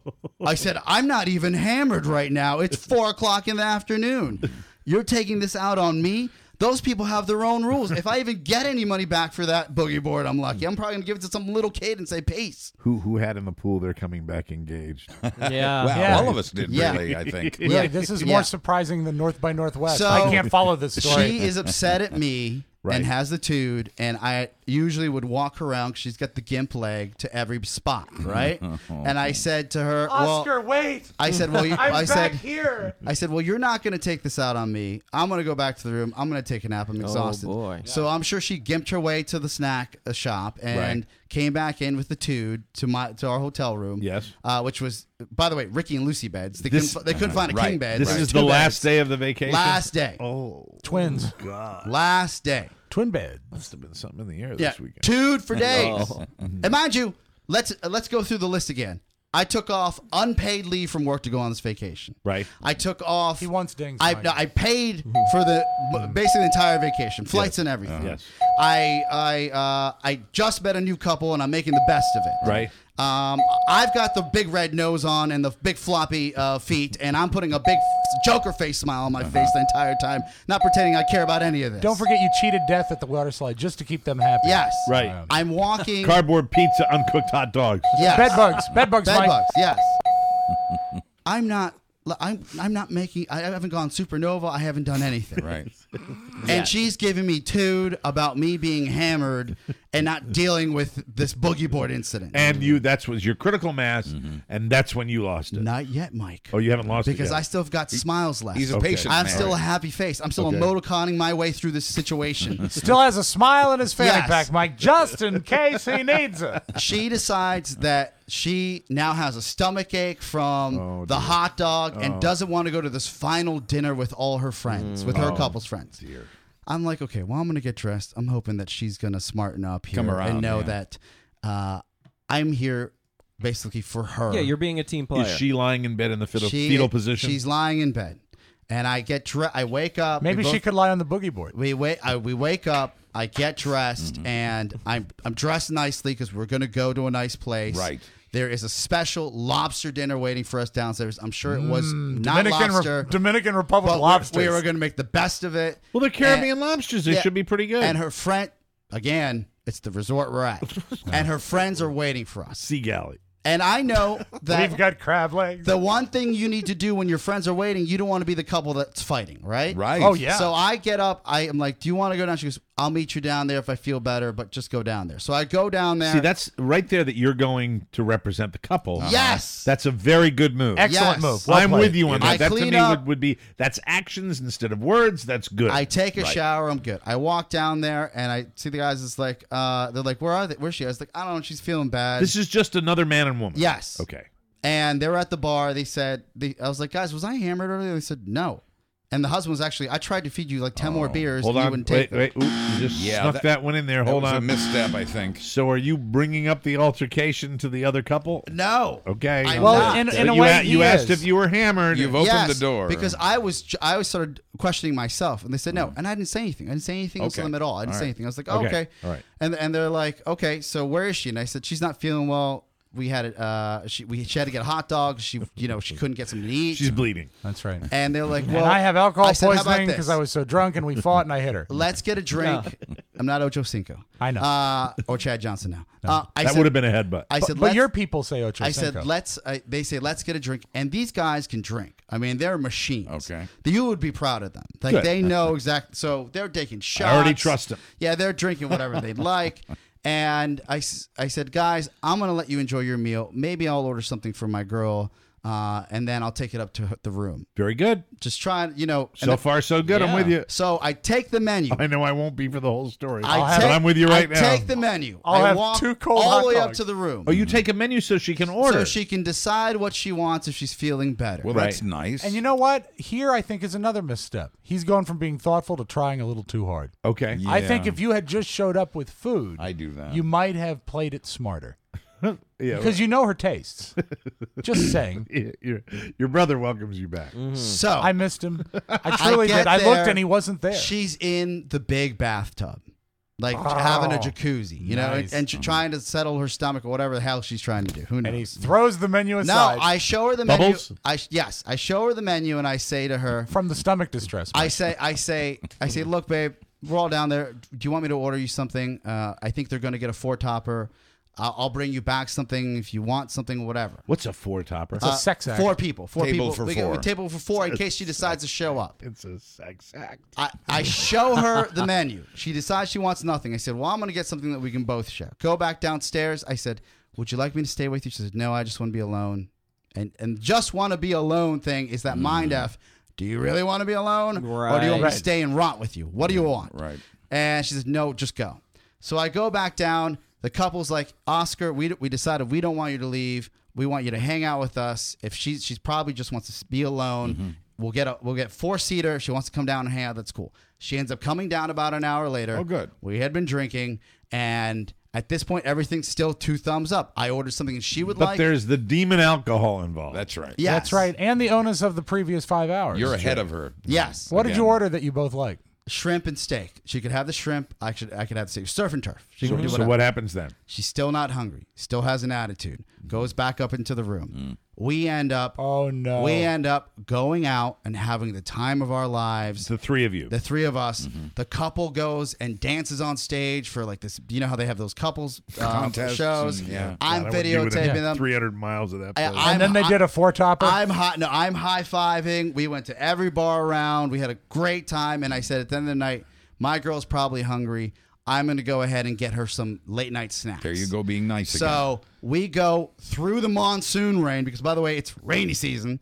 I said, "I'm not even hammered right now. It's four o'clock in the afternoon. You're taking this out on me?" Those people have their own rules. If I even get any money back for that boogie board, I'm lucky. I'm probably going to give it to some little kid and say, "Peace."
Who who had in the pool? They're coming back engaged.
Yeah.
Well,
Yeah.
all of us did,
Yeah.
really, I think.
Really,
Yeah.
this is
Yeah.
more surprising than North by Northwest.
So-
I can't follow this story.
She is upset at me
Right.
and has the tude, and I usually would walk her around 'cause she's got the gimp leg to every spot, right? And I said to her,
Oscar,
well,
wait.
I said, well, you,
I'm
I
back
said,
here.
I said, well, you're not going to take this out on me. I'm going to go back to the room. I'm going to take a nap. I'm exhausted.
boy.
So I'm sure she gimped her way to the snack uh, shop and
Right.
came back in with the tude to my to our hotel room.
Yes.
uh, which was, by the way, Ricky and Lucy beds. They
This-
couldn't they couldn't find a
Right.
king bed.
This
so
is
two
the last
beds.
day of the vacation.
Last day.
Oh,
Twins.
God.
Last day.
Twin bed.
Must have been something in the air
Yeah,
this weekend.
tude for days.
Oh.
And mind you, let's uh, let's go through the list again. I took off unpaid leave from work to go on this vacation.
Right.
I took off.
He wants dings.
I
Mike.
I paid for the basically the entire vacation, flights and everything.
Yes.
I I uh, I just met a new couple and I'm making the best of it.
Right.
Um, I've got the big red nose on and the big floppy uh, feet, and I'm putting a big Joker face smile on my face the entire time, not pretending I care about any of this.
Don't forget you cheated death at the water slide just to keep them happy.
Yes.
Right.
I'm walking.
Cardboard pizza, uncooked hot dogs.
Yes.
Bed bugs. Bed bugs,
Bed
Mike.
bugs. Yes. I'm not. I'm I'm not making. I haven't gone supernova. I haven't done anything.
Right.
And
Yes.
she's giving me tood about me being hammered and not dealing with this boogie board incident.
And you, that's was your critical mass, and that's when you lost it.
Not yet, Mike.
Oh, you haven't lost it
Because
yet.
I still have got smiles left.
He's a
Okay.
patient
I'm
man.
still a happy face. I'm still
Okay.
emoticoning my way through this situation.
Still has a smile in his fanny
Yes.
pack, Mike, just in case he needs it.
She decides that she now has a stomach ache from
Oh,
the
dear.
hot dog and doesn't want to go to this final dinner with all her friends, with her
Oh,
couple's friends.
dear.
I'm like, okay, well, I'm going to get dressed. I'm hoping that she's going to smarten up here
Come around,
and know
yeah.
that uh, I'm here basically for her.
Yeah, you're being a team player.
Is she lying in bed in the fetal,
She-
fetal position?
She's lying in bed. And I get dressed. I wake up.
Maybe
we
she
both-
could lie on the boogie board.
We wait. I, we wake up. I get dressed,
Mm-hmm.
and I'm I'm dressed nicely because we're gonna go to a nice place.
Right.
There is a special lobster dinner waiting for us downstairs. I'm sure it was not
Dominican, Re-
lobster,
Dominican Republic
but we-
lobsters.
we were gonna make the best of it.
well, they're Caribbean
And-
lobsters. They
yeah,
should be pretty good.
And her friend, again, it's the resort we're at, and her friends are waiting for us.
Sea Galley.
And I know that
We've got crab legs.
the one thing you need to do when your friends are waiting, you don't want to be the couple that's fighting, right?
Right.
Oh, yeah.
So I get up. I am like, "Do you want to go down?" She goes, "I'll meet you down there if I feel better, but just go down there." So I go down there.
See, that's right there that you're going to represent the couple.
Yes.
That's a very good move.
Excellent
Yes.
move. Well
I'm
played.
with you on
I
that. That to
clean
me
up.
would, would be, that's actions instead of words. That's good.
I take a
Right.
shower. I'm good. I walk down there and I see the guys. It's like, uh, they're like, "Where are they? Where's she?" I was like, "I don't know. She's feeling bad."
This is just another man and woman.
Yes.
Okay.
And they were at the bar. They said, they, I was like, "Guys, was I hammered earlier?" They said, "No." And the husband was actually, I tried to feed you like ten more beers.
Hold
and you
on.
wouldn't
Wait,
take them.
wait. Ooh, you just
Yeah,
snuck that,
that-
one in there.
That
Hold
was
on.
a misstep, I think.
So are you bringing up the altercation to the other couple?
No.
Okay.
I'm
Well,
not.
in, in a
you
way,
a- you
he
asked
is.
if you were hammered.
You've opened
Yes,
the door.
because I was I was started questioning myself, and they said no, and I didn't say anything. I didn't say anything else to
Okay.
them at all. I didn't
All
say
right.
anything. I was like, oh,
Okay.
okay,
All right.
and and they're like, okay, so where is she? And I said, she's not feeling well. We had it. Uh, she we she had to get a hot dog. She you know she couldn't get something to eat.
She's bleeding.
That's right.
and they're like, well,
and I have alcohol
I said, "How about
poisoning
this?
because I was so drunk and we fought and I hit her.
Let's get a drink. I'm not Ocho Cinco.
I know.
Uh, or Chad Johnson now. Uh, I
That
said,
would have been a headbutt.
I said,
but
let's,
your people say Ocho
I said,
Cinco.
let's. Uh, they say, let's get a drink, and these guys can drink. I mean, they're machines.
Okay.
You would be proud of them. Like
Good.
they know exactly. So they're taking shots.
I already trust them.
Yeah, they're drinking whatever they'd like. And I, s- I said, guys, I'm gonna let you enjoy your meal. Maybe I'll order something for my girl, uh, and then I'll take it up to the room.
Very good.
Just trying, you know.
So far, so good. I'm
Yeah.
with you.
So I take the menu.
I know I won't be for the whole story,
I
but
take,
I'm with you right
I
now.
take the menu.
I'll
I
have
walk
two cold
all
hot
the way up
dogs.
to the room.
Oh, you take a menu so she can order.
So she can decide what she wants if she's feeling better.
Well, that's nice.
And you know what? Here, I think is another misstep. He's going from being thoughtful to trying a little too hard.
Okay.
I think
Yeah.
if you had just showed up with food,
I do that.
you might have played it smarter
Yeah.
because you know her tastes. Just saying.
Yeah, your, your brother welcomes you back.
So
I missed him. I truly
get
did. I looked
there.
and he wasn't there.
She's in the big bathtub, like having a jacuzzi, you know,
nice.
and, and she's trying to settle her stomach or whatever the hell she's trying to do. Who knows?
and he throws the menu
no,
aside
I show her the
Bubbles?
menu. I yes, I show her the menu, and I say to her,
from the stomach distress.
I say, I say, I say, look, babe, we're all down there. Do you want me to order you something? Uh, I think they're going to get a four topper. I'll, I'll bring you back something if you want something, whatever.
What's a four topper?
It's a sex act.
Four people. Four
Table
people.
for
we get
four.
a table for four in case she decides to show up.
It's a sex act.
I, I show her the menu. She decides she wants nothing. I said, well, I'm going to get something that we can both share. Go back downstairs. I said, would you like me to stay with you? She said, no, I just want to be alone. And and just want to be alone thing is that mind F. Do you really want to be alone? Or do you want me
Right.
to stay and rot with you? What do you want?
Right.
And she says, no, just go. So I go back down. The couple's like, Oscar, we we decided we don't want you to leave. We want you to hang out with us. If she's she's probably just wants to be alone.
Mm-hmm.
We'll get a we'll get four seater. If she wants to come down and hang out, that's cool. She ends up coming down about an hour later.
Oh, good.
We had been drinking, and at this point, everything's still two thumbs up. I ordered something and she would
But
like.
there's the demon alcohol involved.
That's right.
Yes.
That's right. And the onus of the previous five hours.
You're ahead of her.
Yes.
What did you
Again.
order that you both like?
Shrimp and steak. She could have the shrimp. I should I could have the steak. Surf and turf. She
So,
could do
so
whatever.
what happens then?
She's still not hungry. Still has an attitude. Goes back up into the room. We end up.
Oh no.
We end up going out and having the time of our lives.
The three of you.
The three of us.
Mm-hmm.
The couple goes and dances on stage for like this. You know how they have those couples um,
Contests
shows.
and- yeah.
I'm
God, I would give it a-
videotaping them.
three hundred miles of that
I-
place.
I'm-
and then they did a four topper.
I'm hot. No, I'm high fiving. We went to every bar around. We had a great time. And I said at the end of the night, my girl's probably hungry. I'm going to go ahead and get her some late night snacks.
There you go, being nice again.
So we go through the monsoon rain because, by the way, it's rainy season,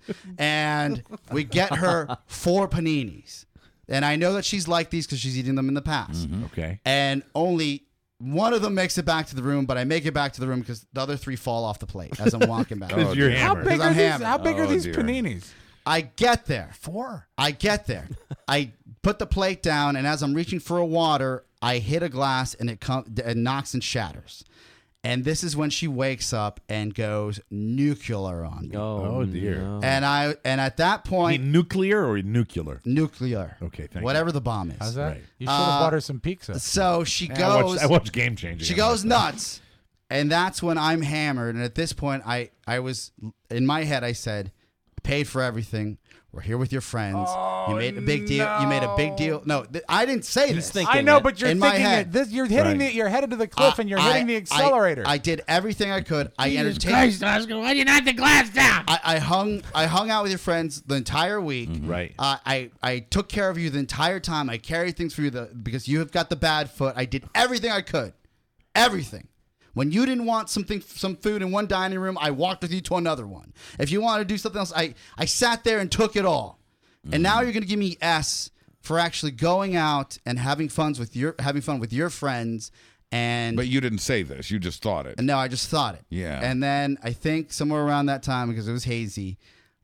and we get her four paninis. And I know that she's like these because she's eaten them in the past.
Mm-hmm.
Okay.
And only one of them makes it back to the room, but I make it back to the room because the other three fall off the plate as I'm walking back.
Because you're
how
hammered.
big
Because
are
I'm
these?
hammered.
How big are
Oh,
these
dear.
paninis?
I get there.
Four.
I get there. I put the plate down, and as I'm reaching for a water, I hit a glass, and it com- it knocks and shatters. And this is when she wakes up and goes nuclear on me.
Oh,
Oh, dear.
no.
And I and at that
I
point,
mean, nuclear or nuclear?
nuclear.
Okay, thank
Whatever the bomb is.
How's that?
Right.
You should have
Uh,
bought her some pizza.
So she
Yeah, I
goes.
watched, I watched Game Changing.
She
on
goes
that.
nuts, and that's when I'm hammered. And at this point, I I was in my head. I said, "Paid for everything. We're here with your friends. you made a big deal. You made a big deal. No, th- I didn't say
He's
this.
thinking
I know,
it.
but you're
In my
thinking
head.
it. This, you're hitting
Right.
the, you're headed to the cliff, and you're
I-
hitting the
I-
accelerator.
I, did everything I could. I
Jesus
entertained.
Christ, Oscar, why do you knock the glass down?
I, I hung. I hung out with your friends the entire week.
Right.
Uh, I I took care of you the entire time. I carried things for you the, because you have got the bad foot. I did everything I could, everything. When you didn't want something, some food in one dining room, I walked with you to another one. If you wanted to do something else, I I sat there and took it all. And now you're going to give me S for actually going out and having fun with your having fun with your friends. And
But you didn't say this. You just thought it.
and no, I just thought it.
Yeah.
And then I think somewhere around that time, because it was hazy,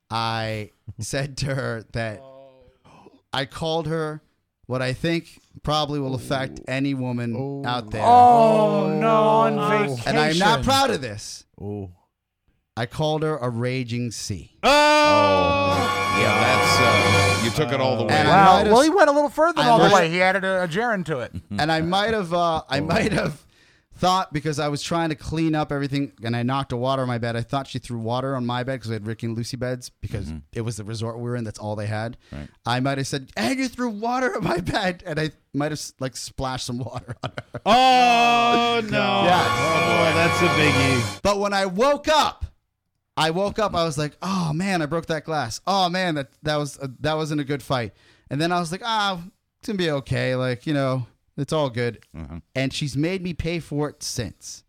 I said to her that I called her what I think probably will affect any woman out there.
oh no, on vacation.
And I'm not proud of this.
Oh.
I called her a raging sea.
Oh, yeah, that's uh, you took it all the way.
And I
Wow.
might have-
Well, he went a little further than
I
all the
might-
way. He added a, a gerund to it.
and I might have, uh, I might have thought because I was trying to clean up everything and I knocked a water on my bed. I thought she threw water on my bed because we had Ricky and Lucy beds because it was the resort we were in. That's all they had.
Right.
I might have said, "Hey, you threw water on my bed," and I might have like splashed some water on her.
Oh, no.
Yes.
Oh, boy, that's a biggie.
But when I woke up, I woke up. I was like, "Oh man, I broke that glass. Oh man, that that was uh, that wasn't a good fight." And then I was like, "Ah, it's gonna be okay. Like you know, it's all good."
Uh-huh.
And she's made me pay for it since.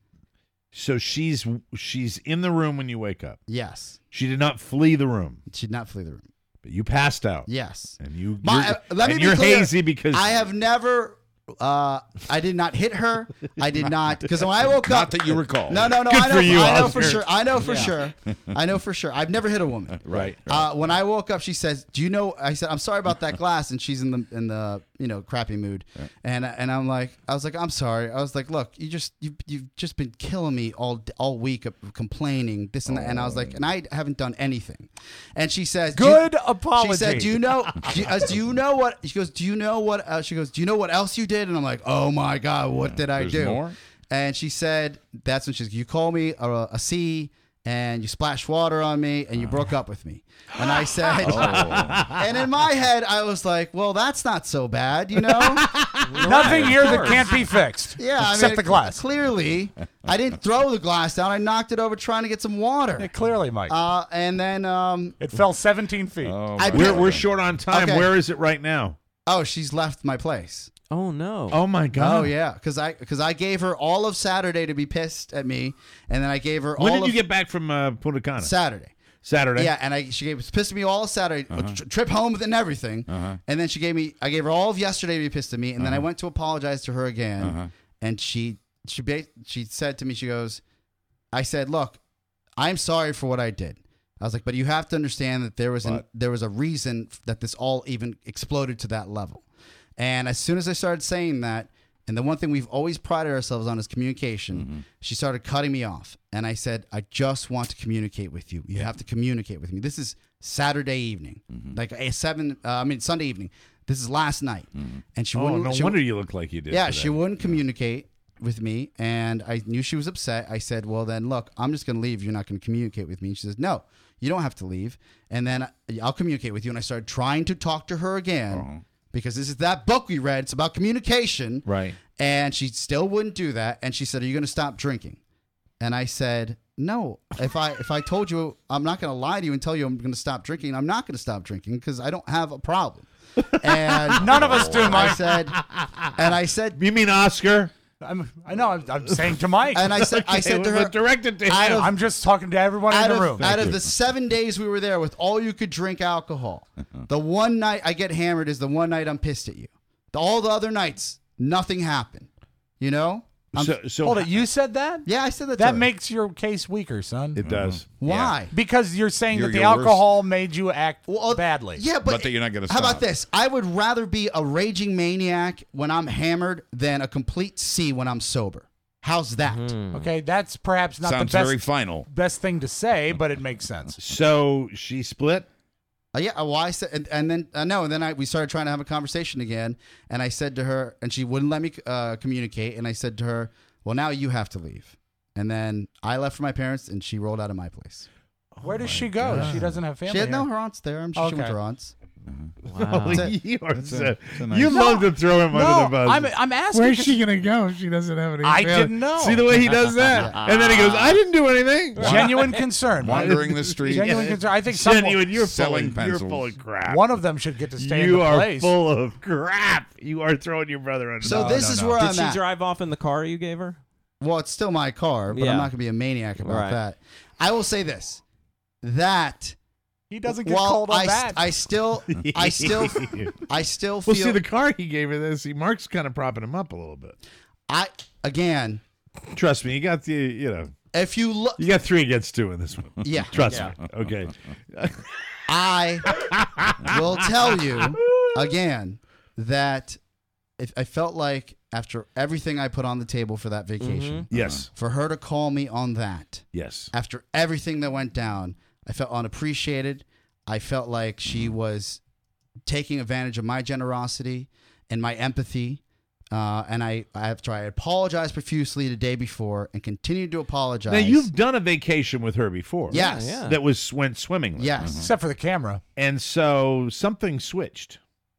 So she's she's in the room when you wake up.
Yes,
She did not flee the room,
she did not flee the room.
but you passed out.
Yes.
And you
My,
you're,
uh, let me
and
be
you're
clear.
hazy because
I have never. Uh, I did not hit her. I did not because when I woke
Not
up,
that you recall.
No, no, no.
Good
I know.
for you,
I know
Oscar.
for sure. I know for sure. I know for sure. I've never hit a woman.
right.
Uh, when I woke up, she says, "Do you know?" I said, "I'm sorry about that glass," and she's in the in the you know crappy mood, and and I'm like, I was like, "I'm sorry." I was like, "Look, you just you you've just been killing me all all week of complaining this and that," and I was like, "And I haven't done anything," and she says, "Do you-"
Good apology.
She said, "Do you know? Do you, uh, do you know what?" She goes, "Do you know what?" Uh, she goes, "Do you know what else you did?" And I'm like, "Oh my god, what did I
There's
do?"
more?
And she said, "That's when she's. You call me a, a C, and you splashed water on me, and you broke up with me." And I said, and in my head, I was like, "Well, that's not so bad, you know."
Nothing here that can't be fixed.
Yeah, I
except
mean,
the glass.
Clearly, I didn't throw the glass down. I knocked it over trying to get some water.
Yeah, clearly, Mike.
Uh, and then, um,
it fell seventeen feet.
Oh,
I
my
We're
bet-
God.
we're short on time.
Okay.
Where is it right now?
oh, she's left my place.
Oh no.
Oh my God.
Oh yeah, because I because I gave her all of Saturday to be pissed at me, and then I gave her
When
all
did you
of
get back from uh, Punta Cana?
Saturday.
Saturday.
Yeah, and I she gave was pissed at me all of Saturday, a tr- trip home and everything,
Uh-huh.
and then she gave me I gave her all of yesterday to be pissed at me, and then I went to apologize to her again,
Uh-huh.
and she she ba- she said to me, she goes, I said, "Look, I'm sorry for what I did." I was like, "But you have to understand that there was an,
But-
there was a reason that this all even exploded to that level." And as soon as I started saying that, and the one thing we've always prided ourselves on is communication,
Mm-hmm.
she started cutting me off. And I said, "I just want to communicate with you. You have to communicate with me. This is Saturday evening,
Mm-hmm.
like a seven, uh, I mean, Sunday evening. This is last night." And she
Oh,
wouldn't.
no
she,
wonder you look like you did.
Yeah,
today.
she wouldn't communicate. with me, and I knew she was upset. I said, well, then, look, I'm just going to leave. You're not going to communicate with me. And she says, no, you don't have to leave. And then I'll communicate with you. And I started trying to talk to her again uh-huh. because this is that book we read. It's about communication.
Right.
And she still wouldn't do that. And she said, are you going to stop drinking? And I said, no. If I if I told you I'm not going to lie to you and tell you I'm going to stop drinking, I'm not going to stop drinking because I don't have a problem. And
none of us do, Mike.
I said, and I said,
you mean Oscar?
I'm, I know. I'm, I'm saying to Mike.
And I said, okay, I said to her,
directed to him.
Of,
I'm just talking to everyone in the
of,
room.
Out of the seven days we were there with all you could drink alcohol, the one night I get hammered is the one night I'm pissed at you. The, all the other nights, nothing happened. You know. I'm,
so, so
hold it. You said that?
Yeah, I said that.
That makes your case weaker, son.
It does.
Why?
Yeah.
Because you're saying
You're
that the
your
alcohol
worst.
made you act
well, uh,
badly.
Yeah, but,
but that you're not going to
How
stop.
about this? I would rather be a raging maniac when I'm hammered than a complete C when I'm sober. How's that?
Mm. Okay, that's perhaps not
Sounds
the best,
very final.
best thing to say, but it makes sense.
So she split?
Uh, yeah, well, I said, and, and then uh, no, and then I we started trying to have a conversation again, and I said to her, and she wouldn't let me uh, communicate, and I said to her, well, now you have to leave. And then I left for my parents, and she rolled out of my place.
Where does she go?
God.
She doesn't have family.
She had
here.
no her aunts there. I'm sure
Okay.
she went to her aunts.
Wow.
you are
It's
so,
a- it's a nice-
you love to throw him
No,
under the bus.
I'm, I'm asking.
Where's
'cause
she gonna go if she doesn't have any?
I
family?
didn't know.
See the way he does that? And then he goes, I didn't do anything.
Genuine concern.
Wandering the street.
Genuine concern. I think someone,
Genuine, you're full,
Selling
of, you're
pencils.
full of crap.
one of them should get to stay
you
in the
are
place.
full of crap. You are throwing your brother under
So
the
this
no,
is
no.
where
Did
I'm
she
at.
drive off in the car you gave her?
Well, it's still my car, but
Yeah.
I'm not going to be a maniac about
Right.
that. I will say this: that
He doesn't get
while
called on
I,
that.
I still, I still, I still feel.
Well, see, the car he gave her this, see, Mark's kind of propping him up a little bit.
I again,
Trust me, you got the, you know,
if you look,
you got three against two in this one.
Yeah.
Trust
Yeah.
me. Okay.
I will tell you again that if I felt like after everything I put on the table for that vacation,
Yes.
for her to call me on that,
Yes.
after everything that went down, I felt unappreciated. I felt like she was taking advantage of my generosity and my empathy. Uh, and I, I have tried. I apologized profusely the day before and continued to apologize.
Now, you've done a vacation with her before.
Yes.
Yeah.
That was went swimmingly.
Yes.
Except for the camera.
And so something switched.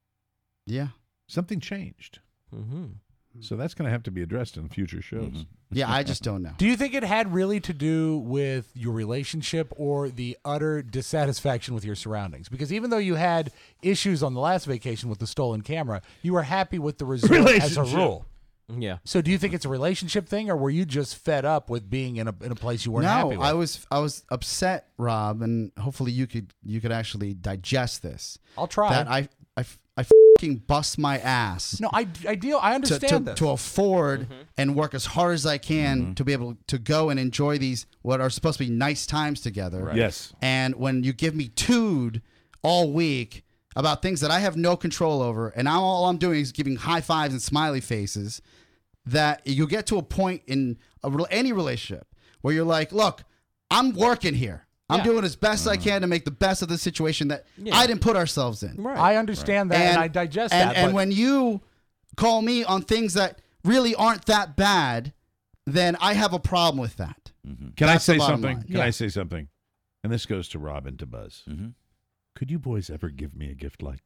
Yeah.
Something changed.
Mm-hmm.
So that's going to have to be addressed in future shows.
Mm-hmm.
Yeah, I just don't know.
Do you think it had really to do with your relationship or the utter dissatisfaction with your surroundings? Because even though you had issues on the last vacation with the stolen camera, you were happy with the result as a
Relationship.
rule.
Yeah.
So do you think it's a relationship thing, or were you just fed up with being in a in a place you weren't happy
No,
with?
I was I was upset, Rob, and hopefully you could you could actually digest this.
I'll try.
That I I I fucking bust my ass.
No, I, I deal. I
To,
understand
to,
this.
to afford
Mm-hmm.
and work as hard as I can to be able to go and enjoy these what are supposed to be nice times together.
Yes.
And when you give me tood all week about things that I have no control over, and I'm, all I'm doing is giving high fives and smiley faces, that you get to a point in a, rel- any relationship where you're like, look, I'm working here. I'm
Yeah.
doing as best I can to make the best of the situation that
Yeah.
I didn't put ourselves in.
Right.
I understand that, and, I digest
and,
that.
And
but
when you call me on things that really aren't that bad, then I have a problem with that.
Can I
That's the
say
bottom
something?
line.
Can
Yeah.
I say something? And this goes to Rob and to Buzz.
Mhm.
Could you boys ever give me a gift like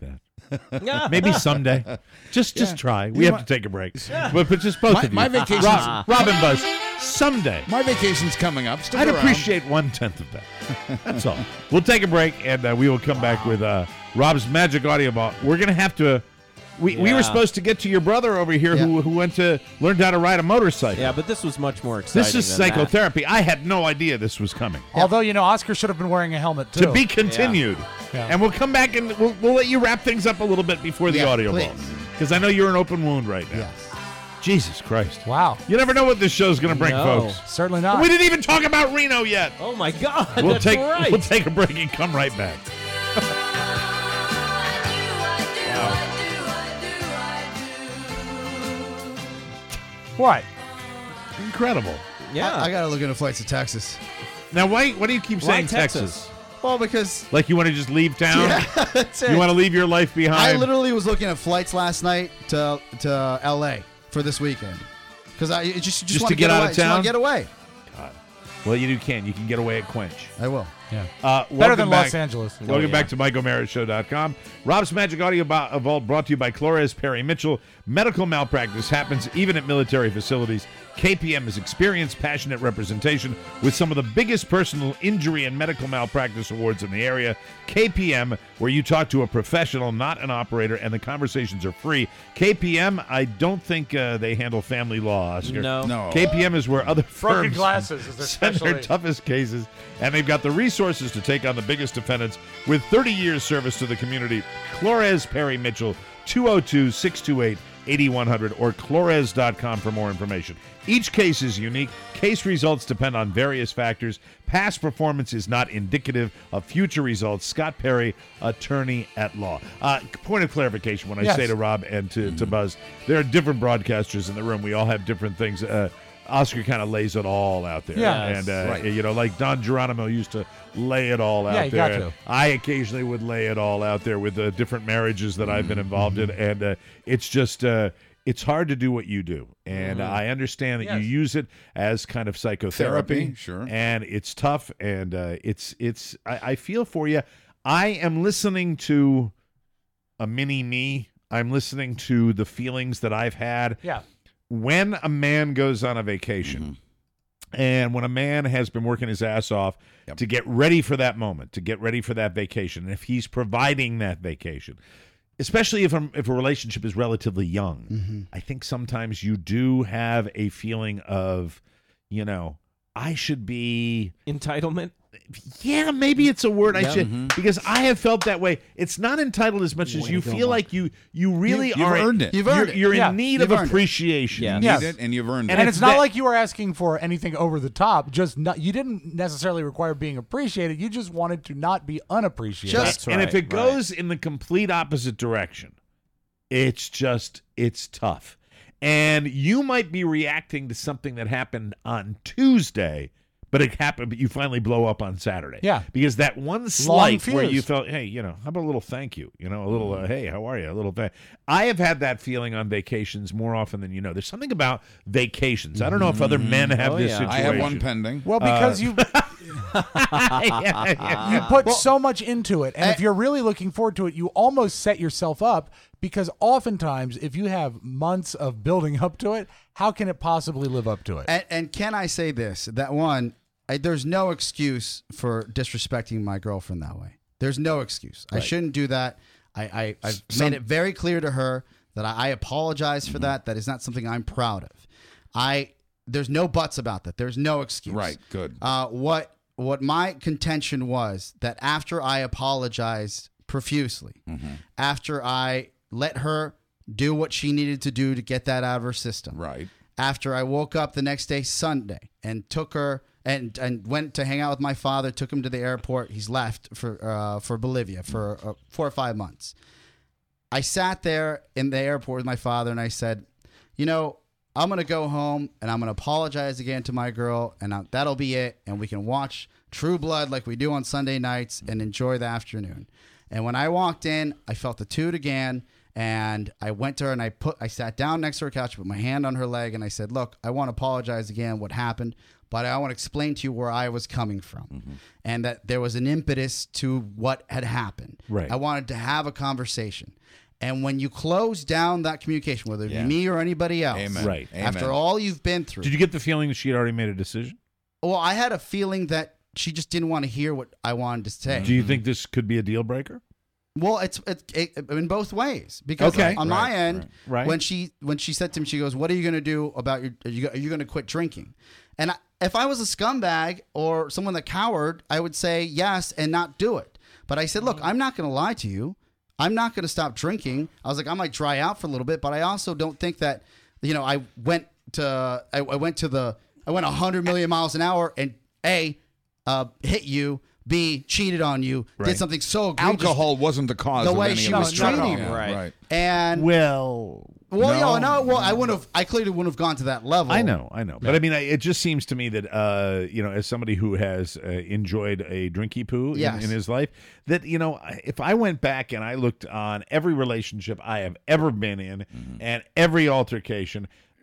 that? Maybe someday. Just just
Yeah.
try. We
You
have
want-
to take a break. But, but just both
My-
of you.
my vacation's-
Rob, Rob and Buzz, someday.
My vacation's coming up. Stick
I'd
around.
appreciate one-tenth of that. That's all. We'll take a break, and uh, we will come back with uh, Rob's Magic Audio Ball. We're going to have to... We, we were
Yeah.
supposed to get to your brother over here who, who went to learn how to ride a motorcycle.
Yeah, but this was much more exciting.
This is
than that.
psychotherapy. I had no idea this was coming.
although you know, Oscar should have been wearing a helmet too.
To be continued.
Yeah.
And we'll come back and we'll, we'll let you wrap things up a little bit before the
Yeah,
audio
please.
ball. Because I know you're an open wound right now.
Yes.
Jesus Christ.
Wow.
You never know what this show's going to bring,
No.
folks.
Certainly not.
We didn't even talk about Reno yet.
Oh my God,
We'll
that's
take
right.
we'll take a break and come right back.
What?
Incredible.
yeah.
I, I got to look into flights to Texas.
Now, why why do you keep
Why
saying Texas?
Texas?
Well, because
Like you want to just leave town?
yeah, that's it.
You want to leave your life behind?
I literally was looking at flights last night to to L A for this weekend Because I it just just,
Just
want
to get out
away.
of
Just wanna
town?
get away.
God. Well, you can. You can get away at Quench.
I will.
Yeah.
Uh,
Better
welcome
than
back-
Los Angeles.
Welcome
Oh, yeah.
back to Mike O'Mara Show dot com. Rob's Magic Audio Bo- Vault brought to you by Flores Perry Mitchell. Medical malpractice happens even at military facilities. K P M has experienced passionate representation with some of the biggest personal injury and medical malpractice awards in the area. K P M, where you talk to a professional, not an operator, and the conversations are free. K P M, I don't think uh, they handle family law, Oscar.
No.
No.
K P M is where other
Broken
firms
glasses is their
send their
specialty.
toughest cases, and they've got the resources to take on the biggest defendants with thirty years service to the community. Flores Perry Mitchell, two oh two, six two eight, eight one hundred or Clores dot com for more information. Each case is unique. Case results depend on various factors. Past performance is not indicative of future results. Scott Perry, attorney at law. Uh, point of clarification when I
Yes.
say to Rob and to, to Buzz, there are different broadcasters in the room. We all have different things. Uh, Oscar kind of lays it all out there.
Yeah.
And, uh,
Right.
you know, like Don Geronimo used to lay it all out
Yeah, you
there.
got to.
I occasionally would lay it all out there with the different marriages that I've been involved in. And uh, it's just, uh, it's hard to do what you do. And I understand that
Yes.
you use it as kind of psychotherapy.
Therapy, sure.
And it's tough. And uh, it's, it's, I, I feel for you. I am listening to a mini me. I'm listening to the feelings that I've had
Yeah.
when a man goes on a vacation and when a man has been working his ass off
Yep.
to get ready for that moment, to get ready for that vacation, and if he's providing that vacation, especially if a, if a relationship is relatively young, I think sometimes you do have a feeling of, you know, I should be
Entitlement.
yeah, maybe it's a word I
Yeah.
should because I have felt that way. It's not entitled as much as
Way
you
to go,
feel
Mark.
like you you really
You- you've
are
earned it.
You've
you're,
earned it.
You're
Yeah,
in need
you've
of
earned it.
appreciation.
Yeah.
You
Yes.
need it, and you've earned
And
it.
And
it's
it's not
that-
like you were asking for anything over the top. Just not, you didn't necessarily require being appreciated. You just wanted to not be unappreciated.
Just-
and if
right,
it goes in the complete opposite direction, it's just it's tough. And you might be reacting to something that happened on Tuesday, but it happened, but you finally blow up on Saturday.
Yeah.
Because that one slight where
fuse.
you felt, hey, you know, how about a little thank you? You know, a little, uh, hey, how are you? A little thank. I have had that feeling on vacations more often than you know. There's something about vacations. I don't know if other men have
Oh,
this
yeah.
situation.
I have one pending.
well, because you
Yeah, yeah.
you put so much into it, and if you're really looking forward to it, you almost set yourself up. Because oftentimes, if you have months of building up to it, how can it possibly live up to it?
And, and can I say this? That one, I, there's no excuse for disrespecting my girlfriend that way. There's no excuse. I shouldn't do that. I, I, I've
Some-
made it very clear to her that I, I apologize for that. That is not something I'm proud of. I there's no buts about that. There's no excuse.
Right, good.
Uh, what what my contention was that after I apologized profusely, after I let her do what she needed to do to get that out of her system,
Right.
after I woke up the next day, Sunday, and took her and and went to hang out with my father, took him to the airport. He's left for uh, for Bolivia for uh, four or five months. I sat there in the airport with my father, and I said, you know, I'm going to go home, and I'm going to apologize again to my girl, and I, that'll be it, and we can watch True Blood like we do on Sunday nights and enjoy the afternoon. And when I walked in, I felt the toot again. And I went to her and I put, I sat down next to her couch, put my hand on her leg, and I said, look, I want to apologize again what happened, but I want to explain to you where I was coming from.
Mm-hmm.
And that there was an impetus to what had happened.
Right.
I wanted to have a conversation. And when you close down that communication, whether it
Yeah.
be me or anybody else,
Amen.
Right.
after
Amen.
all you've been through,
Did you get the feeling that she had already made a decision?
well, I had a feeling that she just didn't want to hear what I wanted to say.
Do you think this could be a deal breaker?
Well, it's it's it, in both ways because
Okay.
on my
Right,
end,
right.
Right.
when she when she said to me, she goes, "What are you going to do about your? Are you, are you going to quit drinking?" And I, if I was a scumbag or someone that cowered, I would say yes and not do it. But I said, "Look, I'm not going to lie to you. I'm not going to stop drinking." I was like, "I might dry out for a little bit, but I also don't think that, you know, I went to I, I went to the I went one hundred million miles an hour and a uh, hit you." B, cheated on you,
Right.
did something so egregious.
Alcohol wasn't the cause
The
of
way
any
she
of
was
this
treating
trouble.
you.
Yeah,
Right.
right.
And
Well,
well,
no.
yeah, no, well, I wouldn't have. I clearly wouldn't have gone to that level.
I know, I know, but I mean, I- it just seems to me that uh, you know, as somebody who has uh, enjoyed a drinky poo in,
Yes.
in his life, that you know, if I went back and I looked on every relationship I have ever been in and every altercation,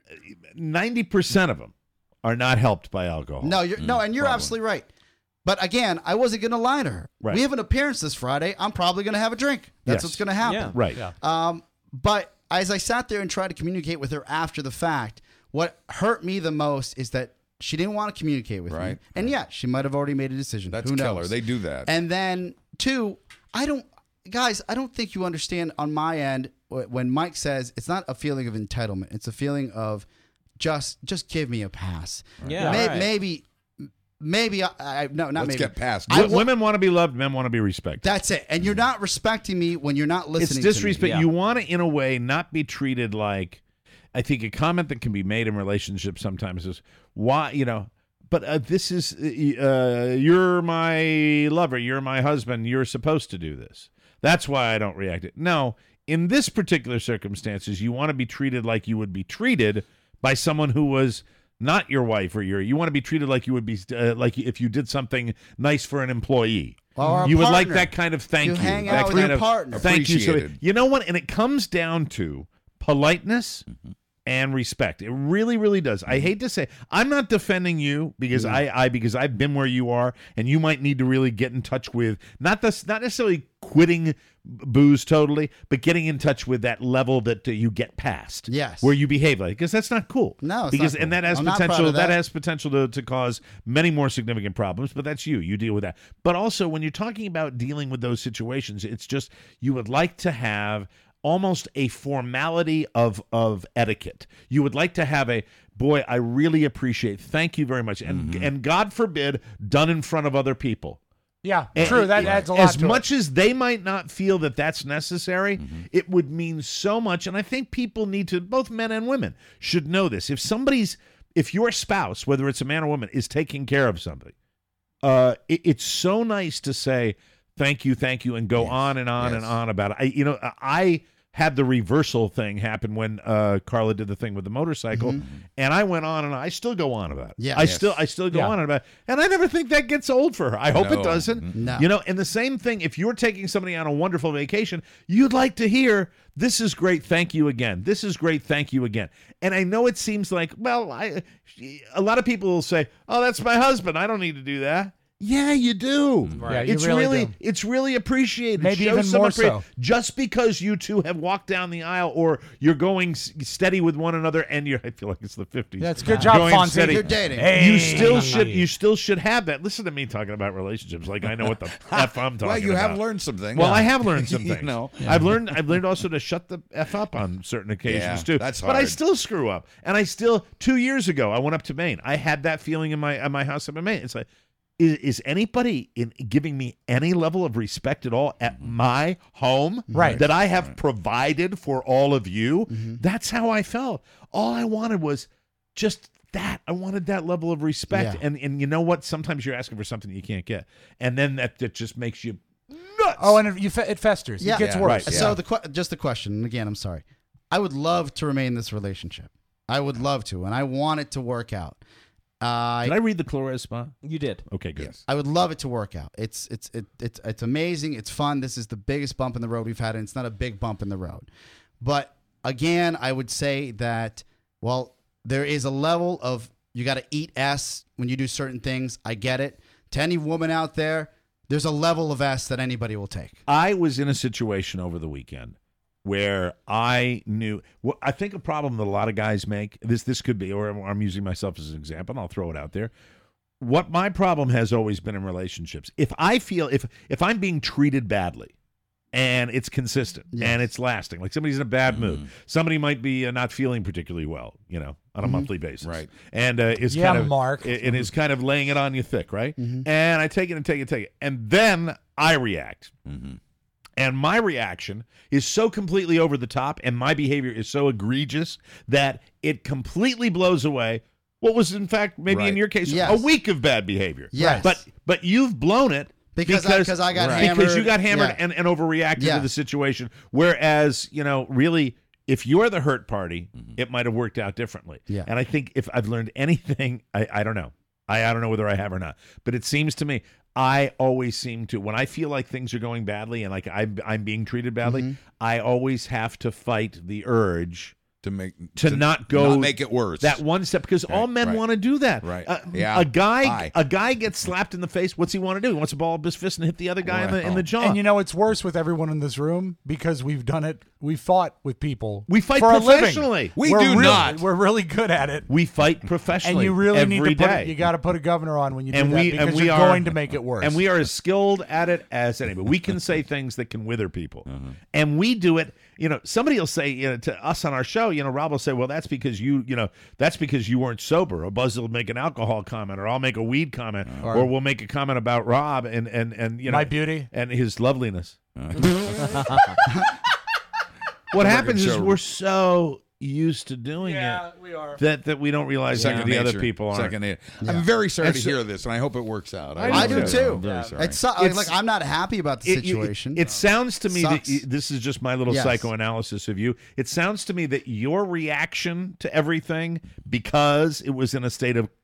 ninety percent of them are not helped by alcohol.
No, you're no, and you're
Problem.
absolutely right. But again, I wasn't going to lie to her.
Right.
We have an appearance this Friday. I'm probably going to have a drink. That's
Yes.
what's going to happen.
Yeah.
Right.
Yeah.
Um, but as I sat there and tried to communicate with her after the fact, what hurt me the most is that she didn't want to communicate with me.
Right,
And yeah, she might have already made a decision.
That's
Who
killer.
knows?
They do that.
And then two, I don't, guys, I don't think you understand on my end wh- when Mike says it's not a feeling of entitlement. It's a feeling of just, just give me a pass.
Yeah,
May-
right.
Maybe, maybe I, I no, not
Let's
maybe.
get past
I
it.
wa-
Women want to be loved, men want to be respected.
That's it. And you're not respecting me when you're not
It's
listening to me.
disrespect.
Yeah.
You want to, in a way, not be treated like. I think a comment that can be made in relationships sometimes is, "Why, you know?" But uh, this is, uh, you're my lover, you're my husband, you're supposed to do this. That's why I don't react. It. No, in this particular circumstances, you want to be treated like you would be treated by someone who was not your wife or your. You want to be treated like you would be, uh, like if you did something nice for an employee.
Or a
You would like
partner.
that kind of thank
You
you.
hang
that
out with
kind
your
of
partner.
Thank you. So,
Appreciated.
you know what? And it comes down to politeness and respect. It really, really does. I hate to say, I'm not defending you because I, I because I've been where you are, and you might need to really get in touch with not this, not necessarily quitting booze totally, but getting in touch with that level that uh, you get past.
Yes.
where you behave like, because that's not cool.
No, it's
because
not
and
cool.
that has
I'm not proud
potential.
of
That.
that.
has potential to, to cause many more significant problems. But that's you. You deal with that. But also, when you're talking about dealing with those situations, it's just you would like to have almost a formality of of etiquette. You would like to have a boy, I really appreciate. Thank you very much. And and God forbid, done in front of other people.
Yeah,
And-
true. That
and
adds a lot
As
to
much
it.
as they might not feel that that's necessary, it would mean so much. And I think people need to, both men and women, should know this. If somebody's, if your spouse, whether it's a man or woman, is taking care of somebody, uh, it, it's so nice to say thank you, thank you, and go on and on
Yes.
and on about it. I, you know, I had the reversal thing happen when uh, Carla did the thing with the motorcycle, and I went on and on. I still go on about it.
Yeah.
I
Yes.
still, I still go
Yeah.
on about it, and I never think that gets old for her. I hope it
No.
doesn't.
No.
You know, and the same thing. If you're taking somebody on a wonderful vacation, you'd like to hear, "This is great, thank you again. This is great, thank you again." And I know it seems like, well, I, a lot of people will say, "Oh, that's my husband. I don't need to do that." Yeah, you do.
Yeah, you
it's
really
really,
do.
it's really appreciated.
Maybe
Show
even
some
more
appre-
so.
Just because you two have walked down the aisle, or you're going s- steady with one another, and you're, I feel like it's the fifties.
Yeah, it's good job,
Going
Fonzie.
steady.
You're dating.
You still should. You still should have that. Listen to me talking about relationships, like I know what the f I'm talking
Well, you
about.
have learned some things.
Well, I have learned some
You
things.
know.
I've learned. I've learned also to shut the f up on certain occasions
Yeah,
too.
that's
But I
hard.
still screw up, and I still. Two years ago, I went up to Maine. I had that feeling in my at my house up in Maine. It's like, is, is anybody in giving me any level of respect at all at my home?
Right.
That I have provided for all of you. That's how I felt. All I wanted was just that. I wanted that level of respect.
Yeah.
And and you know what? Sometimes you're asking for something you can't get, and then that, that just makes you nuts.
Oh, and it, you fe- it festers.
Yeah.
It gets
Yeah.
worse.
Right.
So the que- just the question, and again, I'm sorry. I would love to remain in this relationship. I would love to, and I want it to work out. Uh,
Did I read the Flores spa?
You did.
Okay, good.
Yes.
I would love it to work out. It's it's it, it's it's amazing. It's fun. This is the biggest bump in the road we've had, and it's not a big bump in the road. But again, I would say that well, there is a level of you got to eat S when you do certain things. I get it. To any woman out there, there's a level of S that anybody will take.
I was in a situation over the weekend where I knew. Well, I think a problem that a lot of guys make. This this could be, or I'm using myself as an example. And I'll throw it out there. What my problem has always been in relationships. If I feel if if I'm being treated badly, and it's consistent
Yes.
and it's lasting, like somebody's in a bad mood, somebody might be uh, not feeling particularly well, you know, on a monthly basis,
Right.
And uh, is
Yeah,
kind of
Mark.
it, it is kind of laying it on you thick, right? And I take it and take it, take it, and then I react. And my reaction is so completely over the top, and my behavior is so egregious that it completely blows away what was, in fact, maybe in
Right.
your case,
Yes.
a week of bad behavior.
Yes.
But but you've blown it
Because I- 'cause I got
because
hammered.
you got hammered
Yeah.
and, and overreacted
Yeah.
to the situation. Whereas, you know, really, if you're the hurt party, it might have worked out differently.
Yeah.
And I think if I've learned anything, I, I don't know. I, I don't know whether I have or not. But it seems to me, I always seem to, when I feel like things are going badly and like I'm, I'm being treated badly, I always have to fight the urge
to make
to, not go
not make it worse.
that one step, because all men
right.
want to do that.
Right.
Uh,
Yeah.
A guy,
Aye.
a guy gets slapped in the face. What's he want to do? He wants to ball up his fist and hit the other guy in the in the jaw.
And you know, it's worse with everyone in this room because we've done it. We fought with people.
We fight
for a living.
professionally.
We
We're
do
really,
not.
We're really good at it.
we fight professionally.
And you really
every
need to put
day.
it, you got to put a governor on when you do
and
that
we
because
and we
you're
are
going to make it worse.
And we are as skilled at it as anybody. We can say things that can wither people,
Uh-huh.
and we do it. You know, somebody will say, you know, to us on our show, you know, Rob will say, well, that's because you, you know, that's because you weren't sober. Or Buzz will make an alcohol comment, or I'll make a weed comment,
Or-
or we'll make a comment about Rob and and and you know,
My beauty.
and his loveliness.
Uh-huh.
What happens is
show.
we're so used to doing
Yeah,
it
we are.
that that we don't realize that
Second
the other
nature.
people aren't.
Second nature. I'm very sorry
And
to
so-
hear this, and I hope it works out.
I do
really
too.
I'm very sorry.
It's, so,
It's-
like I'm not happy about the
It- you-
situation.
It, sounds to me
Sucks.
that you, this is just my little
Yes.
psychoanalysis of you. It sounds to me that your reaction to everything, because it was in a state of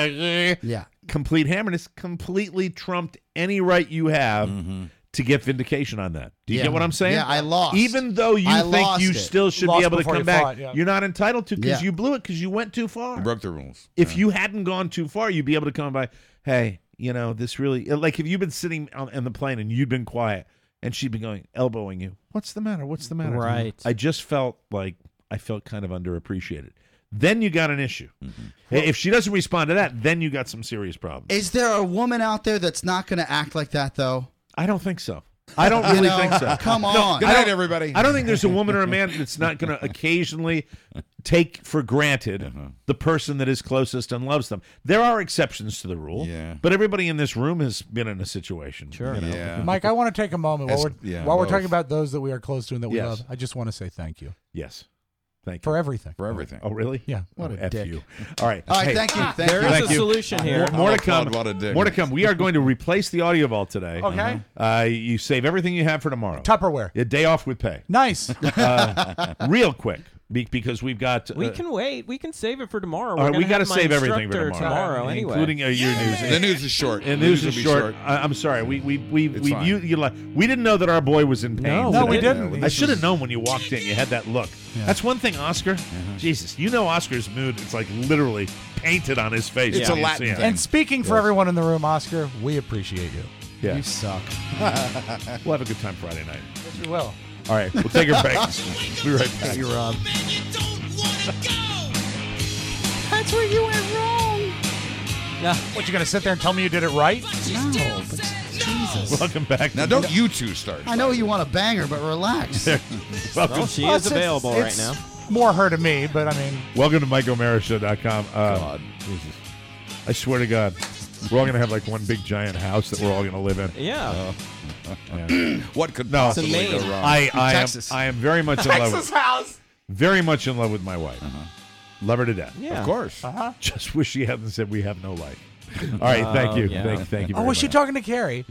yeah.
complete hammerness, completely trumped any right you have
Mm-hmm.
to get vindication on that. Do you
Yeah.
get what I'm saying?
Yeah, I lost.
Even though you
I
think
lost
you
it.
still should
Lost
be able to
before
come
you
back,
fought, yeah.
you're not entitled to because
Yeah.
you blew it because you went too far.
You broke the rules.
If you hadn't gone too far, you'd be able to come by, hey, you know, this really, like if you've been sitting on in the plane and you'd been quiet and she'd been going, elbowing you, what's the matter? What's the matter?
Right.
I just felt like I felt kind of underappreciated. Then you got an issue.
Mm-hmm.
If she doesn't respond to that, then you got some serious problems.
Is there a woman out there that's not going to act like that though?
I don't think so. I don't
You
really
know,
think so.
come
No,
on.
Good
I
night,
don't-
everybody.
I don't think there's a woman or a man that's not going to occasionally take for granted
Uh-huh.
the person that is closest and loves them. There are exceptions to the rule,
Yeah.
but everybody in this room has been in a situation.
Sure.
you know.
Yeah.
Mike, I want to take a moment while
As-
we're
yeah,
while we're
both.
talking about those that we are close to and that we
Yes.
love. I just want to say thank you
Yes. Thank you.
for everything.
For everything.
Oh, really?
Yeah.
What
Oh,
a
F
dick.
you. All right.
All right,
Hey,
thank you. Thank
There
you.
is
Thank
a
you.
solution here.
More, more to
I'll applaud
come.
what a dick.
More to come. We are going to replace the audio vault today.
Okay.
Uh, you save everything you have for tomorrow.
Tupperware.
A day off with pay.
Nice.
Uh, real quick, be- because we've got. Uh,
We can wait. We can save it for tomorrow.
all
We're
right, we
gonna
got to
have my
save everything for
instructor
tomorrow,
tomorrow anyway.
including uh, your news.
The news is short.
And
The
news
will
is
be
short. I, I'm sorry. We we we
It's
we
fine.
you, you like we didn't know that our boy was in pain.
No,
No,
today.
we didn't.
I should have known when you walked in. You had that look. That's one thing, Oscar. Jesus, you know Oscar's mood. It's like literally painted on his face.
It's
when
a
you
Latin
see him.
thing.
And speaking for everyone in the room, Oscar, we appreciate you.
Yeah,
You suck.
we'll have a good time Friday night.
Yes, we will.
All right, we'll take a break. We'll be right back.
You Rob.
That's where you went wrong.
Yeah.
What, you going to sit there and tell me you did it right?
No, but Jesus.
Welcome back.
Now, don't you two start.
I know you want a banger, but relax.
Welcome,
Well, she
Well,
is
it's-
available
it's
right now.
More her to me, but I mean,
welcome to Mike O'Mara Show dot com. Uh,
God.
I swear to God, we're all going to have like one big giant house that we're all going to live in.
Yeah.
Yeah.
What could
No,
possibly
Maine.
go wrong?
I, I am
Texas.
I am very much in love with
house.
very much in love with my wife. Love her to death.
Yeah.
Of course.
Just wish she hadn't said we have no life. All right, thank you,
yeah.
thank, thank you.
Oh,
Very
was she
much.
talking to Carrie?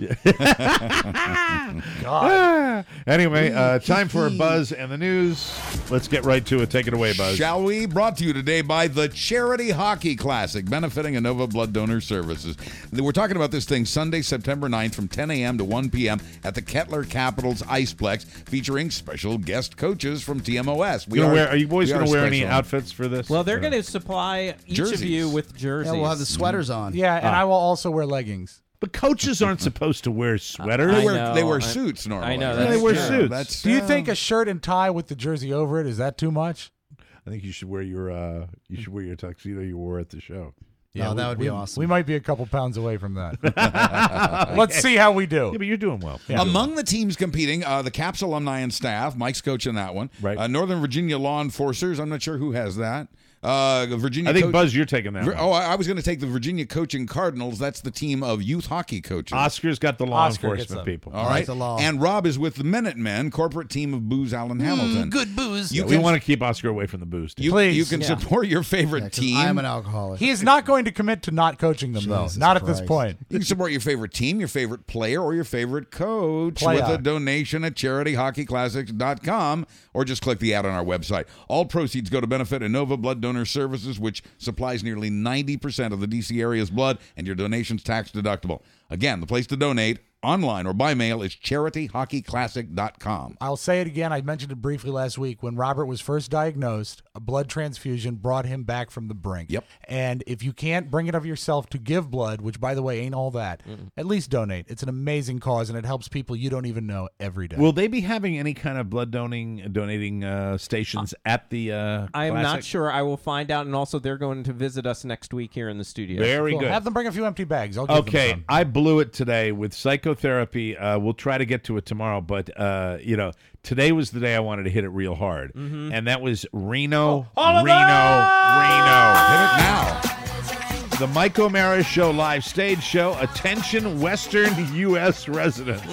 God.
Ah. Anyway, uh, time for a Buzz and the news. Let's get right to it. Take it away, Buzz.
Shall we? Brought to you today by the Charity Hockey Classic, benefiting Inova Blood Donor Services. We're talking about this thing Sunday, September ninth from ten a.m. to one p.m. at the Kettler Capitals Iceplex, featuring special guest coaches from T M O S. We
You gonna wear, are you boys
we
going to
are
wear any
special.
outfits for this?
Well, they're
Uh,
going to supply each of
Jerseys.
you with jerseys.
Yeah, we'll have the sweaters on.
Yeah, and I will also wear leggings.
But coaches aren't supposed to wear sweaters.
They
I
wear,
know,
they wear
I-
suits normally.
I know,
right?
that's
they wear
true.
suits.
That's,
Do you
uh,
think a shirt and tie with the jersey over it, is that too much?
I think you should wear your uh, you should wear your tuxedo you wore at the show.
Yeah,
we-
that would be
we-
awesome.
We might be a couple pounds away from that. Let's see how we do.
Yeah, but you're doing well.
Among the teams competing, uh, the Caps alumni and staff, Mike's coaching that one.
Right.
Uh, Northern Virginia Law Enforcers, I'm not sure who has that. Uh, Virginia.
I think
coach-
Buzz, you're taking that.
Vir-
one.
Oh, I I was going to take the Virginia Coaching Cardinals. That's the team of youth hockey coaches.
Oscar's got the law
Oscar gets
enforcement
them.
people.
All
I
right.
like the law.
And Rob is with the Minutemen, corporate team of Booze Allen Hamilton.
Good booze.
You
Yeah, we
can,
want to keep Oscar away from the booze. too.
you,
Please.
you can
Yeah.
support your favorite
Yeah, 'cause
team.
I am an alcoholic.
He is not going to commit to not coaching them, though.
Jesus
Not at this
Christ.
point.
You can support your favorite team, your favorite player, or your favorite coach
Player.
with a donation at charity hockey classics dot com, or just click the ad on our website. All proceeds go to benefit Inova Blood Donor Services, which supplies nearly ninety percent of the D C area's blood, and your donation's tax deductible. Again, the place to donate, online or by mail is charity hockey classic dot com.
I'll say it again. I mentioned it briefly last week. When Robert was first diagnosed, a blood transfusion brought him back from the brink.
Yep.
And if you can't bring it of yourself to give blood, which, by the way, ain't all that, Mm-mm. at least donate. It's an amazing cause, and it helps people you don't even know every day.
Will they be having any kind of blood donating donating uh, stations uh, at the uh,
I am
Classic?
not sure. I will find out, and also they're going to visit us next week here in the studio.
Very
cool.
good.
Have them bring a few empty bags. I'll give
okay,
them some.
I blew it today with psychotherapy. Uh, we'll try to get to it tomorrow, but uh, you know, today was the day I wanted to hit it real hard,
mm-hmm.
and that was Reno,
oh,
Reno, Reno.
Hit it now.
The Mike O'Mara Show live stage show. Attention, Western U S residents.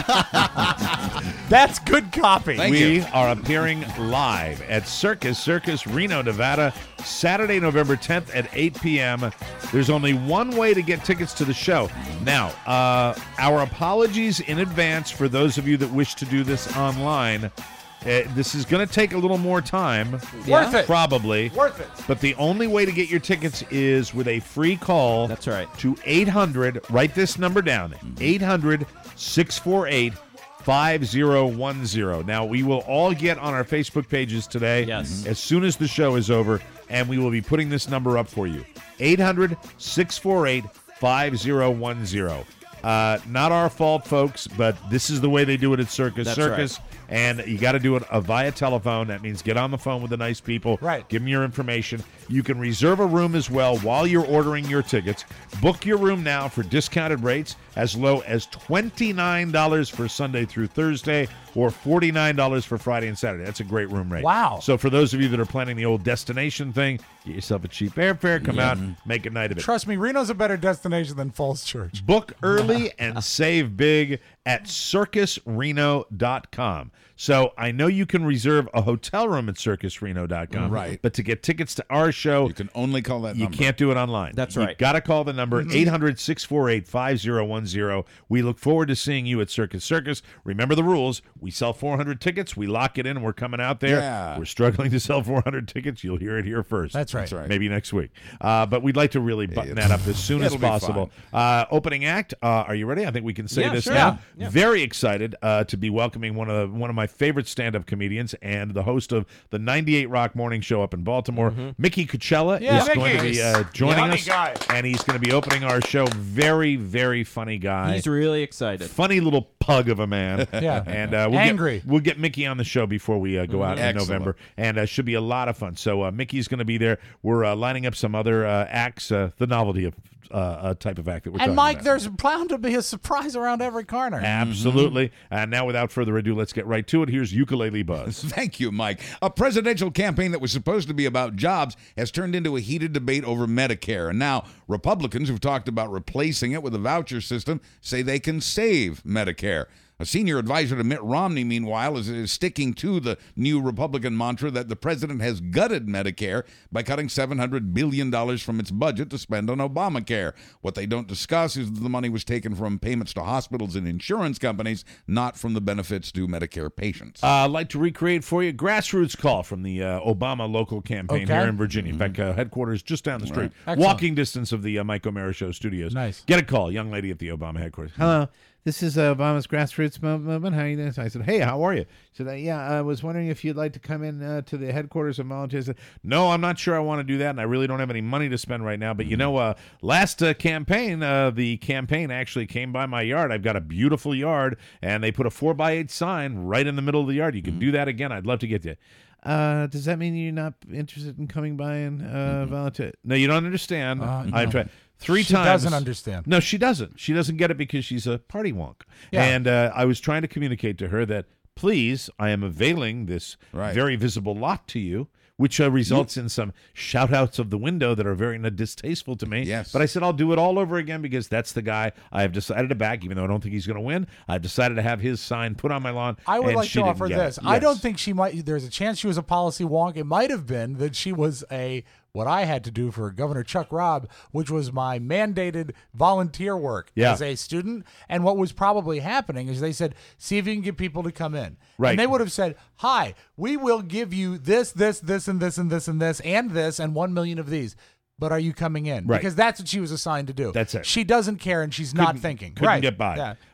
That's good copy.
Thank
we
you.
are appearing live at Circus Circus Reno, Nevada, Saturday, November tenth at eight p.m. There's only one way to get tickets to the show. Now, uh, our apologies in advance for those of you that wish to do this online. Uh, this is going to take a little more time.
Yeah. Worth it.
Probably.
Worth it.
But the only way to get your tickets is with a free call.
That's right.
To eight hundred, write this number down, eight hundred, six four eight, five zero one zero. Now, we will all get on our Facebook pages today
yes.
as soon as the show is over, and we will be putting this number up for you. eight hundred, six four eight, five zero one zero. Uh, not our fault, folks, but this is the way they do it at Circus
That's
Circus.
Right.
And you got to do it uh, via telephone. That means get on the phone with the nice people.
Right.
Give them your information. You can reserve a room as well while you're ordering your tickets. Book your room now for discounted rates as low as twenty-nine dollars for Sunday through Thursday or forty-nine dollars for Friday and Saturday. That's a great room rate.
Wow.
So for those of you that are planning the old destination thing, get yourself a cheap airfare, come
Yeah.
out, make a night of it.
Trust me, Reno's a better destination than Falls Church.
Book early and save big at circus reno dot com. So I know you can reserve a hotel room at circus reno dot com.
Right.
But to get tickets to our show,
You can only call that
you
number.
can't do it online.
That's
you
right.
got to call the number eight hundred, six four eight, five zero one zero. We look forward to seeing you at Circus Circus. Remember the rules. We sell four hundred tickets. We lock it in. We're coming out there.
Yeah.
We're struggling to sell four hundred tickets. You'll hear it here first.
That's right.
That's right.
Maybe next week. Uh, but we'd like to really button that up as soon as
It'll be
possible. Uh, opening act. Uh, are you ready? I think we can say
Yeah,
this
sure.
now.
Yeah. Yeah.
Very excited uh, to be welcoming one of the, one of my favorite stand-up comedians and the host of the ninety-eight Rock Morning Show up in Baltimore, Mickey Cucella,
Yeah,
is going to
Mickey.
be uh, joining
Funny
us,
guy.
and he's going to be opening our show. Very, very funny guy.
He's really excited.
Funny little pug of a man.
Yeah.
And uh, we'll
Angry.
Get, we'll get Mickey on the show before we uh, go out in
Excellent.
November, and uh, should be a lot of fun. So uh, Mickey's going to be there. We're uh, lining up some other uh, acts, uh, the novelty of uh, a type of act that we're talking
And Mike,
about.
there's bound to be a surprise around every corner.
Absolutely. And now, without further ado, let's get right to it. Here's Ukulele Buzz.
Thank you, Mike. A presidential campaign that was supposed to be about jobs has turned into a heated debate over Medicare. And now Republicans who've talked about replacing it with a voucher system say they can save Medicare. A senior advisor to Mitt Romney, meanwhile, is, is sticking to the new Republican mantra that the president has gutted Medicare by cutting seven hundred billion dollars from its budget to spend on Obamacare. What they don't discuss is that the money was taken from payments to hospitals and insurance companies, not from the benefits to Medicare patients.
Uh, I'd like to recreate for you grassroots call from the uh, Obama local campaign
Okay.
here in Virginia. In fact, uh, headquarters just down the street,
Excellent.
walking distance of the uh, Mike O'Mara Show studios.
Nice.
Get a call, young lady at the Obama headquarters. Hello, this is uh, Obama's grassroots mo- movement. How are you doing? So I said, hey, how are you? She said, uh, yeah, I was wondering if you'd like to come in uh, to the headquarters and volunteer. I said, no, I'm not sure I want to do that, and I really don't have any money to spend right now. But, you know, uh, last uh, campaign, uh, the campaign actually came by my yard. I've got a beautiful yard, and they put a four by eight sign right in the middle of the yard. You can do that again. I'd love to get you. Uh, does that mean you're not interested in coming by and uh, volunteer? No, you don't understand.
Uh,
I've
no.
tried three
She
times.
doesn't understand.
No, she doesn't. She doesn't get it because she's a party wonk.
Yeah.
And uh, I was trying to communicate to her that, please, I am availing this
Right.
very visible lot to you, which uh, results in some shout-outs of the window that are very uh, distasteful to me.
Yes.
But I said I'll do it all over again because that's the guy I have decided to back, even though I don't think he's going to win. I've decided to have his sign put on my lawn.
I would
and
like
she
to
didn't
offer
get
this.
it.
I
Yes.
don't think she might. There's a chance she was a policy wonk. It might have been that she was a what I had to do for Governor Chuck Robb, which was my mandated volunteer work
Yeah.
as a student. And what was probably happening is they said, see if you can get people to come in.
Right.
And they would have said, hi, we will give you this, this, this, and this, and this, and this, and this, and one million of these. But are you coming in?
Right.
Because that's what she was assigned to do.
That's it.
She doesn't care, and she's not
Couldn't-
thinking.
Couldn't
right.
get by.
Yeah.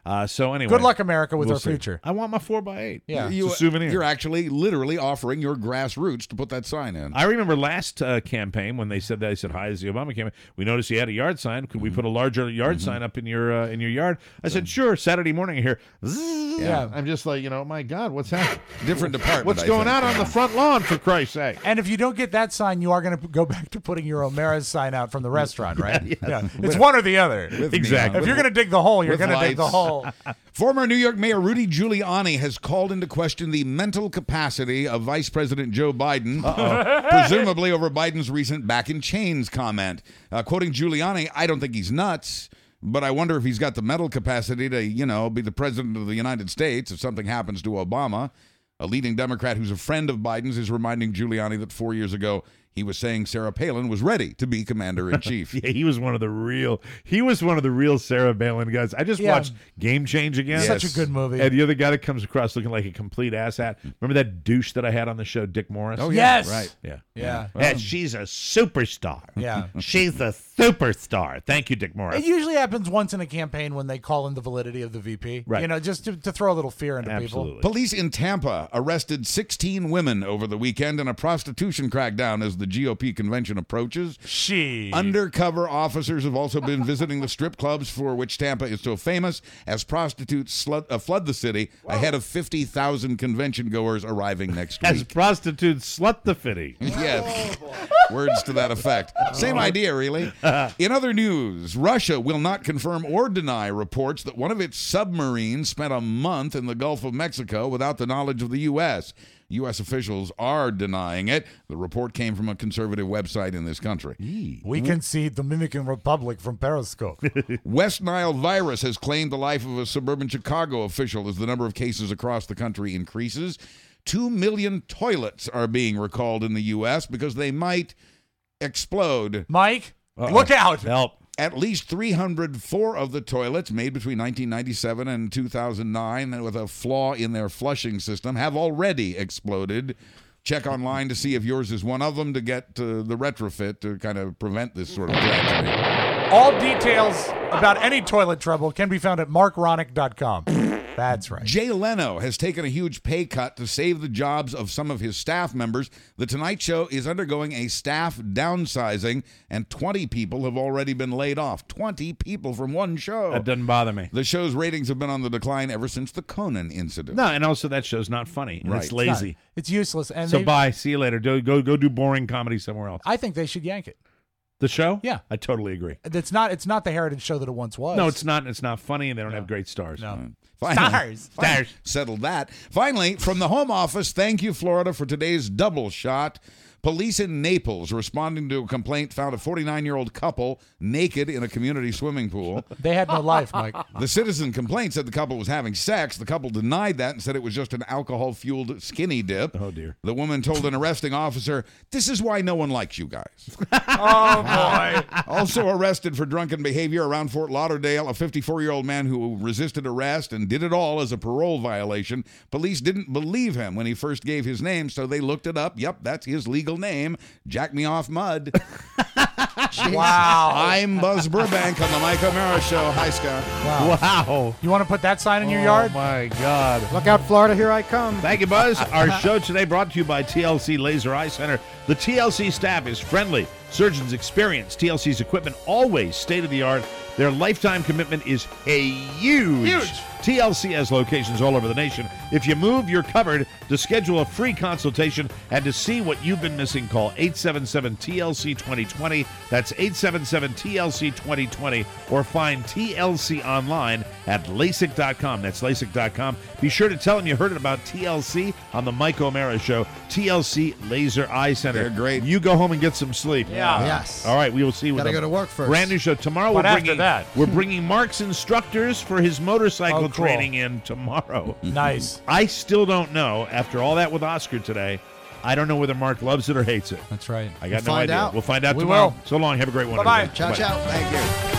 Uh, so anyway,
Good luck, America, with
we'll
our
see.
future.
I want my four by eight.
Yeah.
It's
You,
a souvenir.
You're actually literally offering your grassroots to put that sign in.
I remember last uh, campaign when they said that. I said, "Hi, is the Obama campaign? We noticed you had a yard sign. Could we put a larger yard
Mm-hmm.
sign up in your uh, in your yard?" I said, "Sure." Saturday morning, I hear, Zzz.
Yeah.
I'm just like, you know, my God, what's happening?
Different department.
What's
I
going
think.
on on the front lawn, for Christ's sake?
And if you don't get that sign, you are going to go back to putting your O'Mara's sign out from the restaurant, right? Yeah. It's one or the other.
With
Exactly.
neon.
If you're going to dig the hole, you're
with
going to dig the
lights.
hole.
Former New York Mayor Rudy Giuliani has called into question the mental capacity of Vice President Joe Biden, presumably over Biden's recent back in chains comment. Uh, quoting Giuliani, "I don't think he's nuts, but I wonder if he's got the mental capacity to, you know, be the president of the United States if something happens to Obama." A leading Democrat who's a friend of Biden's is reminding Giuliani that four years ago he was saying Sarah Palin was ready to be commander-in-chief.
Yeah, he was one of the real. He was one of the real Sarah Palin guys. I just
Yeah.
watched Game Change again.
Such a good movie.
And the other guy that comes across looking like a complete asshat. Remember that douche that I had on the show, Dick Morris?
Oh, yeah.
Yes.
Right.
Yeah.
Yeah.
Yeah, she's a superstar.
Yeah.
She's a superstar. Thank you, Dick Morris.
It usually happens once in a campaign when they call in the validity of the V P.
Right.
You know, just to, to throw a little fear into
Absolutely.
people.
Police in Tampa arrested sixteen women over the weekend in a prostitution crackdown as the G O P convention approaches.
She.
Undercover officers have also been visiting the strip clubs for which Tampa is so famous as prostitutes slut, uh, flood the city ahead of fifty thousand convention goers arriving next
As
week.
prostitutes slut the fitty.
Yes. Words to that effect. Same idea, really. In other news, Russia will not confirm or deny reports that one of its submarines spent a month in the Gulf of Mexico without the knowledge of the U S. U S officials are denying it. The report came from a conservative website in this country.
We can see Dominican Republic from Periscope.
West Nile virus has claimed the life of a suburban Chicago official as the number of cases across the country increases. Two million toilets are being recalled in the U S because they might explode.
Mike,
Uh-oh.
look out.
Help.
At least three hundred four of the toilets made between nineteen ninety-seven and two thousand nine and with a flaw in their flushing system have already exploded. Check online to see if yours is one of them to get uh, the retrofit to kind of prevent this sort of tragedy.
All details about any toilet trouble can be found at mark ronick dot com. That's right.
Jay Leno has taken a huge pay cut to save the jobs of some of his staff members. The Tonight Show is undergoing a staff downsizing, and twenty people have already been laid off. twenty people from one show.
That doesn't bother me.
The show's ratings have been on the decline ever since the Conan incident.
No, and also that show's not funny. And
Right.
It's lazy.
It's useless. And
So
they-
bye. See you later. Go, go go do boring comedy somewhere else.
I think they should yank it.
The show?
Yeah.
I totally agree.
It's not. It's not the heritage show that it once was.
No, it's not. It's not funny, and they don't have great stars.
No.
Finally,
Stars.
finally
Stars.
Settled that. Finally, from the home office, thank you, Florida, for today's double shot. Police in Naples, responding to a complaint, found a forty-nine-year-old couple naked in a community swimming pool.
They had no life, Mike.
The citizen complaint said the couple was having sex. The couple denied that and said it was just an alcohol-fueled skinny dip.
Oh, dear.
The woman told an arresting officer, "This is why no one likes you guys."
Oh boy.
Also arrested for drunken behavior around Fort Lauderdale, a fifty-four-year-old man who resisted arrest and did it all as a parole violation. Police didn't believe him when he first gave his name, so they looked it up. Yep, that's his legal name, Jack Me Off Mud.
Wow.
I'm Buzz Burbank on the Mike O'Mara Show. Hi, Scott.
Wow.
Wow.
You want to put that sign in your
Oh,
yard?
my God.
Look out, Florida, here I come.
Thank you, Buzz. Our show today brought to you by T L C Laser Eye Center. The T L C staff is friendly. Surgeons experience. T L C's equipment always state-of-the-art. Their lifetime commitment is a huge.
Huge.
T L C has locations all over the nation. If you move, you're covered. To schedule a free consultation and to see what you've been missing, call eight seven seven T L C twenty twenty. That's eight seven seven T L C twenty twenty. Or find T L C online at LASIK dot com. That's LASIK dot com. Be sure to tell them you heard it about T L C on the Mike O'Mara Show. T L C Laser Eye Center.
They're great.
You go home and get some sleep.
Yeah.
Yes.
All right, we will see you.
Gotta go to work first.
Brand new show tomorrow.
But
we're
after
bringing,
that.
we're bringing Mark's instructors for his motorcycle
Oh, cool.
training in tomorrow.
Nice.
I still don't know. After all that with Oscar today, I don't know whether Mark loves it or hates it.
That's right.
I got
We'll
no
find
idea.
out.
We'll find out
We
tomorrow.
will.
So long. Have a great one.
Bye-bye.
everybody.
Ciao, ciao.
Thank you.